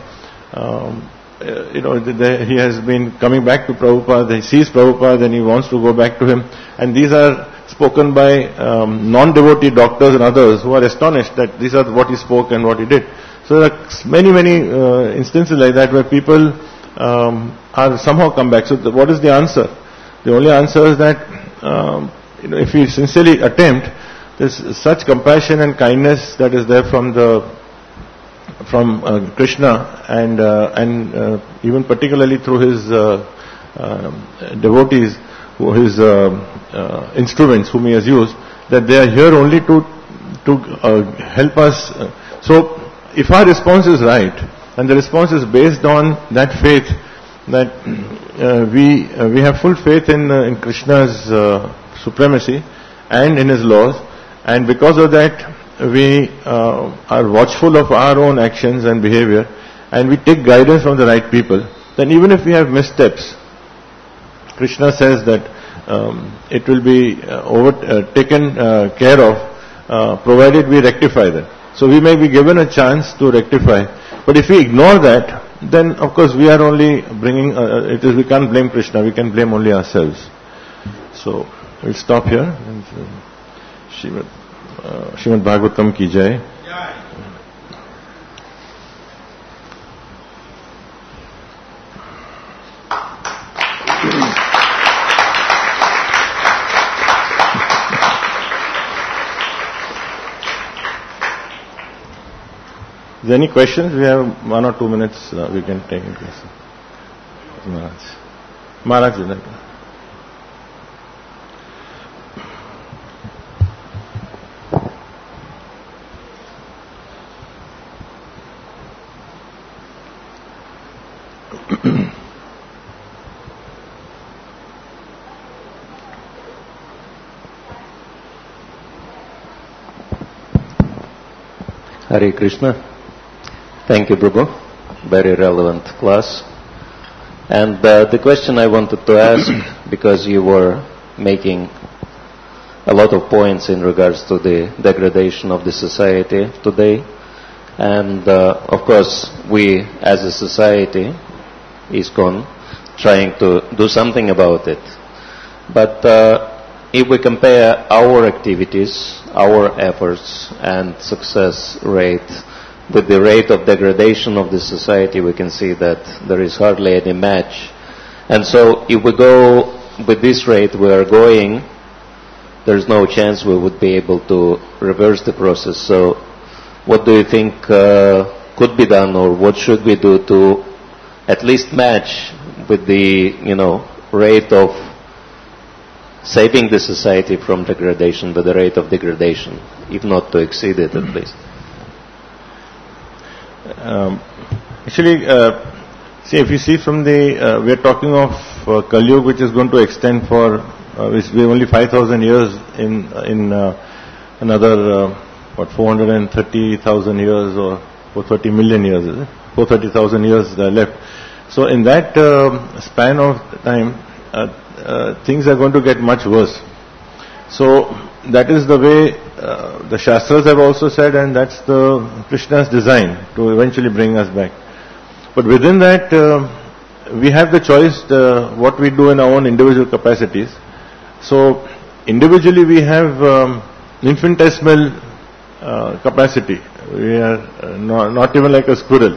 Speaker 1: he has been coming back to Prabhupada. He sees Prabhupada and he wants to go back to him. And these are spoken by non-devotee doctors and others who are astonished that these are what he spoke and what he did. So there are many instances like that where people are somehow come back. So what is the answer? The only answer is that if we sincerely attempt, there's such compassion and kindness that is there from Krishna, and even particularly through his devotees, his instruments whom he has used, that they are here only to help us. So if our response is right, and the response is based on that faith, that we have full faith in Krishna's supremacy and in his laws, and because of that we are watchful of our own actions and behavior, and we take guidance from the right people, then even if we have missteps, Krishna says that it will be taken care of, provided we rectify them. So we may be given a chance to rectify, but if we ignore that, then of course we are only bringing, we can't blame Krishna, we can blame only ourselves. So we'll stop here. Srimad Bhagavatam ki jai. Is there any questions? We have 1 or 2 minutes we can take in question. Maharaj.
Speaker 2: Hare Krishna. Thank you, Prabhu. Very relevant class. And the question I wanted to ask, because you were making a lot of points in regards to the degradation of the society today. And of course, we as a society, ISKCON, trying to do something about it. But if we compare our activities, our efforts and success rate with the rate of degradation of the society, we can see that there is hardly any match. And so if we go with this rate we are going, there's no chance we would be able to reverse the process. So what do you think could be done, or what should we do to at least match with the, rate of saving the society from degradation with the rate of degradation, if not to exceed it at least?
Speaker 1: See, if you see from the, we are talking of Kali Yuga, which is going to extend for, which will be only 5,000 years in another, 430,000 years or 430 million years, is it? 430,000 years left. So in that span of time, things are going to get much worse. So that is the way the Shastras have also said, and that's the Krishna's design to eventually bring us back. But within that, we have the choice what we do in our own individual capacities. So individually we have infinitesimal capacity. We are not even like a squirrel.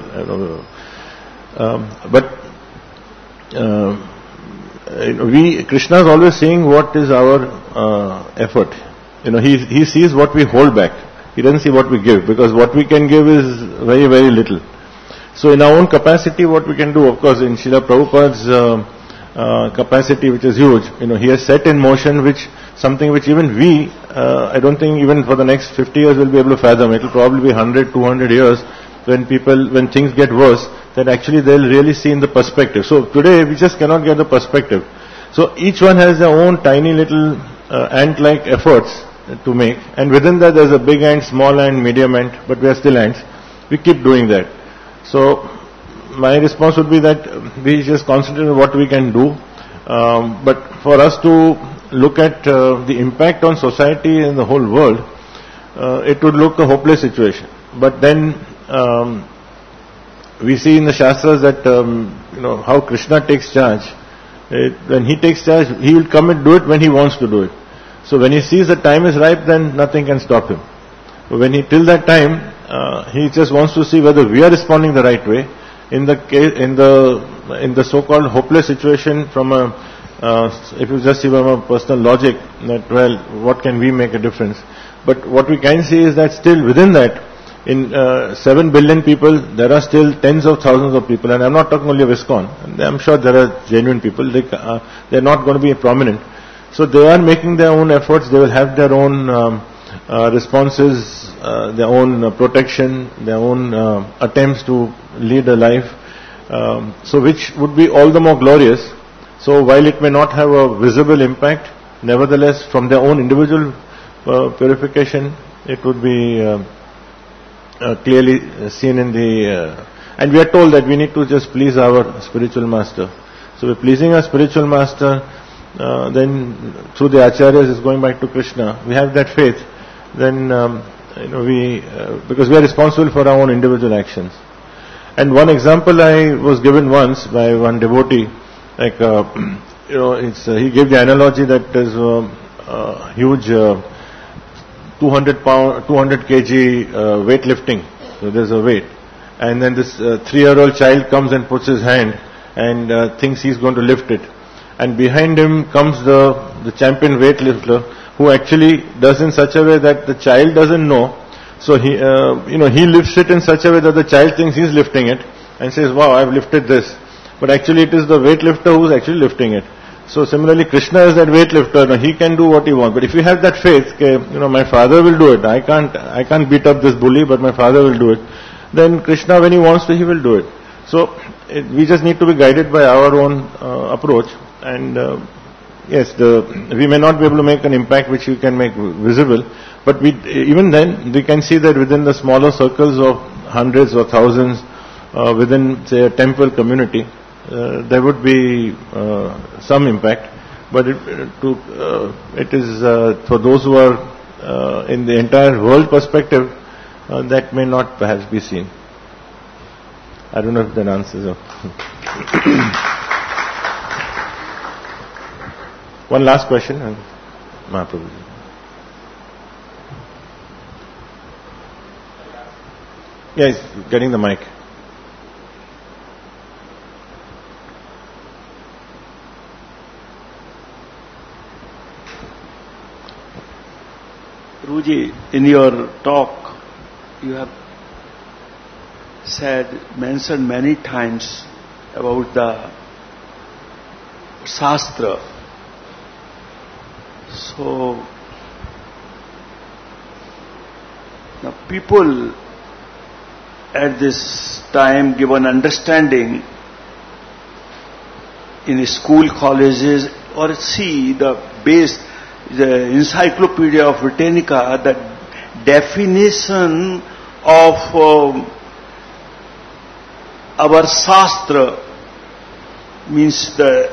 Speaker 1: Krishna is always saying what is our effort. He sees what we hold back. He doesn't see what we give, because what we can give is very, very little. So in our own capacity, what we can do, of course, in Srila Prabhupada's capacity, which is huge, he has set in motion something which even we, I don't think even for the next 50 years we'll be able to fathom. It will probably be 100, 200 years when things get worse, that actually they'll really see in the perspective. So today we just cannot get the perspective. So each one has their own tiny little ant-like efforts to make, and within that there's a big ant, small ant, medium ant, but we are still ants. We keep doing that. So my response would be that we just concentrate on what we can do, but for us to look at the impact on society and the whole world, it would look a hopeless situation. But then we see in the Shastras that how Krishna takes charge. When he takes charge, he will come and do it when he wants to do it. So when he sees the time is ripe, then nothing can stop him. But when till that time, he just wants to see whether we are responding the right way. In the so-called hopeless situation, from if you just see from a personal logic, that what can we make a difference? But what we can see is that still within that, in 7 billion people, there are still tens of thousands of people, and I'm not talking only of ISKCON. I'm sure there are genuine people. They're not going to be prominent. So they are making their own efforts. They will have their own responses, their own protection, their own attempts to lead a life, so which would be all the more glorious. So while it may not have a visible impact, nevertheless from their own individual purification, it would be clearly seen in the... and we are told that we need to just please our spiritual master. So we're pleasing our spiritual master, then through the acharyas is going back to Krishna. We have that faith. Then because we are responsible for our own individual actions. And one example I was given once by one devotee, like he gave the analogy that there's a huge 200 kg weightlifting. So there's a weight, and then this 3-year-old child comes and puts his hand and thinks he's going to lift it, and behind him comes the champion weightlifter, who actually does in such a way that the child doesn't know. So he lifts it in such a way that the child thinks he's lifting it and says, "Wow, I've lifted this." But actually it is the weightlifter who's actually lifting it. So similarly, Krishna is that weightlifter. Now, he can do what he wants. But if you have that faith, my father will do it. I can't beat up this bully, but my father will do it. Then Krishna, when he wants to, he will do it. So we just need to be guided by our own approach, and yes, we may not be able to make an impact which we can make visible, but even then we can see that within the smaller circles of hundreds or thousands within, say, a temple community, there would be some impact. But it is for those who are in the entire world perspective, that may not perhaps be seen. I don't know if that answers it. One last question, and Mahaprabhu. Yes, getting the mic.
Speaker 3: Guruji, in your talk, you have mentioned many times about the Shastra. So, the people at this time give an understanding in school, colleges, or see the Encyclopedia of Britannica, the definition of our Shastra means the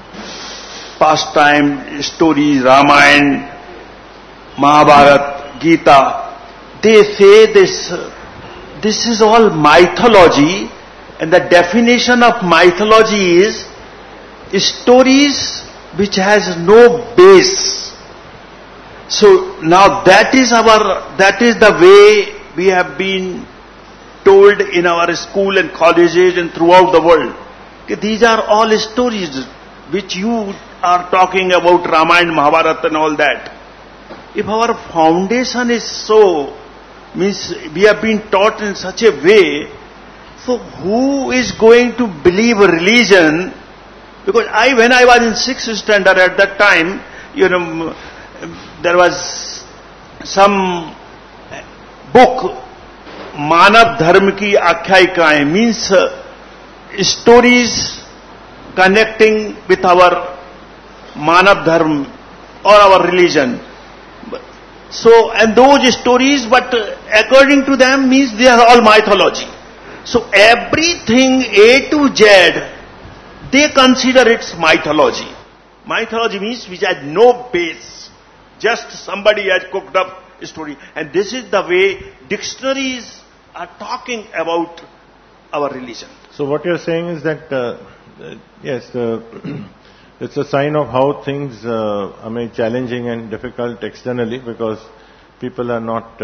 Speaker 3: pastime stories, Ramayana, Mahabharata, Gita. They say this is all mythology, and the definition of mythology is stories which has no base. So now that is the way we have been told in our school and colleges and throughout the world. These are all stories which you are talking about, Ramayana, Mahabharata and all that. If our foundation is so, means we have been taught in such a way, so who is going to believe a religion? Because when I was in 6th standard at that time, there was some book, Manav Dharma ki Akhyayikaएं, means stories connecting with our Manav Dharma or our religion. So, and those stories, but according to them, means they are all mythology. So everything A to Z, they consider it's mythology. Mythology means which has no base. Just somebody has cooked up a story. And this is the way dictionaries are talking about our religion.
Speaker 1: So what you're saying is that, yes, it's a sign of how things are made challenging and difficult externally, because people are not,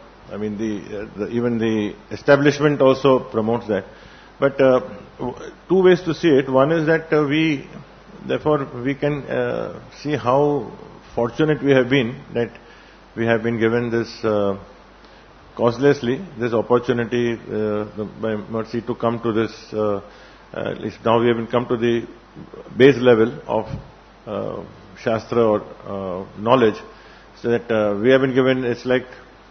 Speaker 1: even the establishment also promotes that. But two ways to see it. One is that we can see how fortunate we have been that we have been given this causelessly, this opportunity by mercy to come to this, at least now we have come to the base level of Shastra or knowledge, so that we have been given, it's like,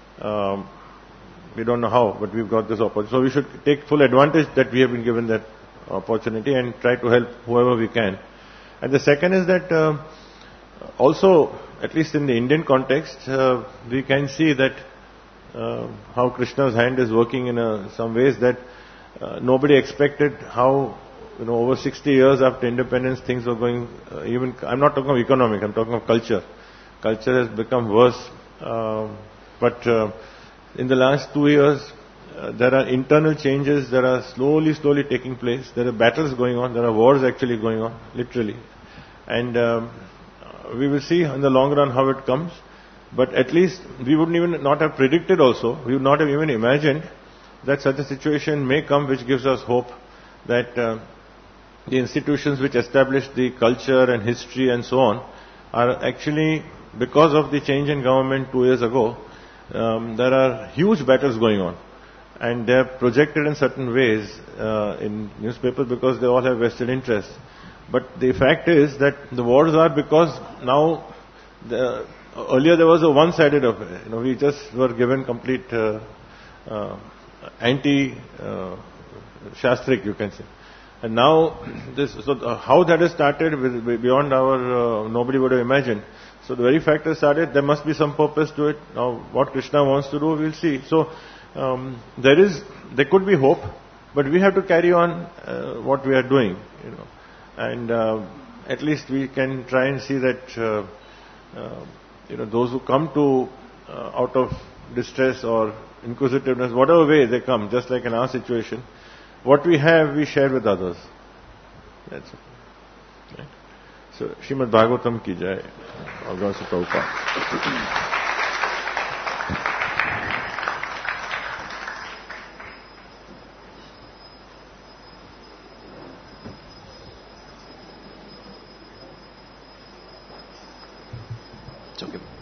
Speaker 1: we don't know how, but we've got this opportunity. So we should take full advantage that we have been given that opportunity and try to help whoever we can. And the second is that also, at least in the Indian context, we can see that how Krishna's hand is working in some ways that nobody expected. How, over 60 years after independence, things were going, I'm not talking of economic, I'm talking of culture. Culture has become worse. But in the last 2 years, there are internal changes that are slowly taking place. There are battles going on. There are wars actually going on, literally. And we will see in the long run how it comes. But at least we wouldn't even not have predicted also. We would not have even imagined that such a situation may come, which gives us hope that the institutions which established the culture and history and so on are actually, because of the change in government 2 years ago, there are huge battles going on. And they are projected in certain ways in newspapers because they all have vested interests. But the fact is that the wars are because now, earlier there was a one-sided affair. We just were given complete anti-Shastric, you can say. And now, how that has started, beyond our, nobody would have imagined. So the very fact has started, there must be some purpose to it. Now, what Krishna wants to do, we'll see. So, there could be hope, but we have to carry on what we are doing, and at least we can try and see that, those who come to out of distress or inquisitiveness, whatever way they come, just like in our situation, what we have, we share with others. That's it. Right? So, Srimad Bhagavatam ki jai. All goes to Prabhupada.
Speaker 2: It's okay.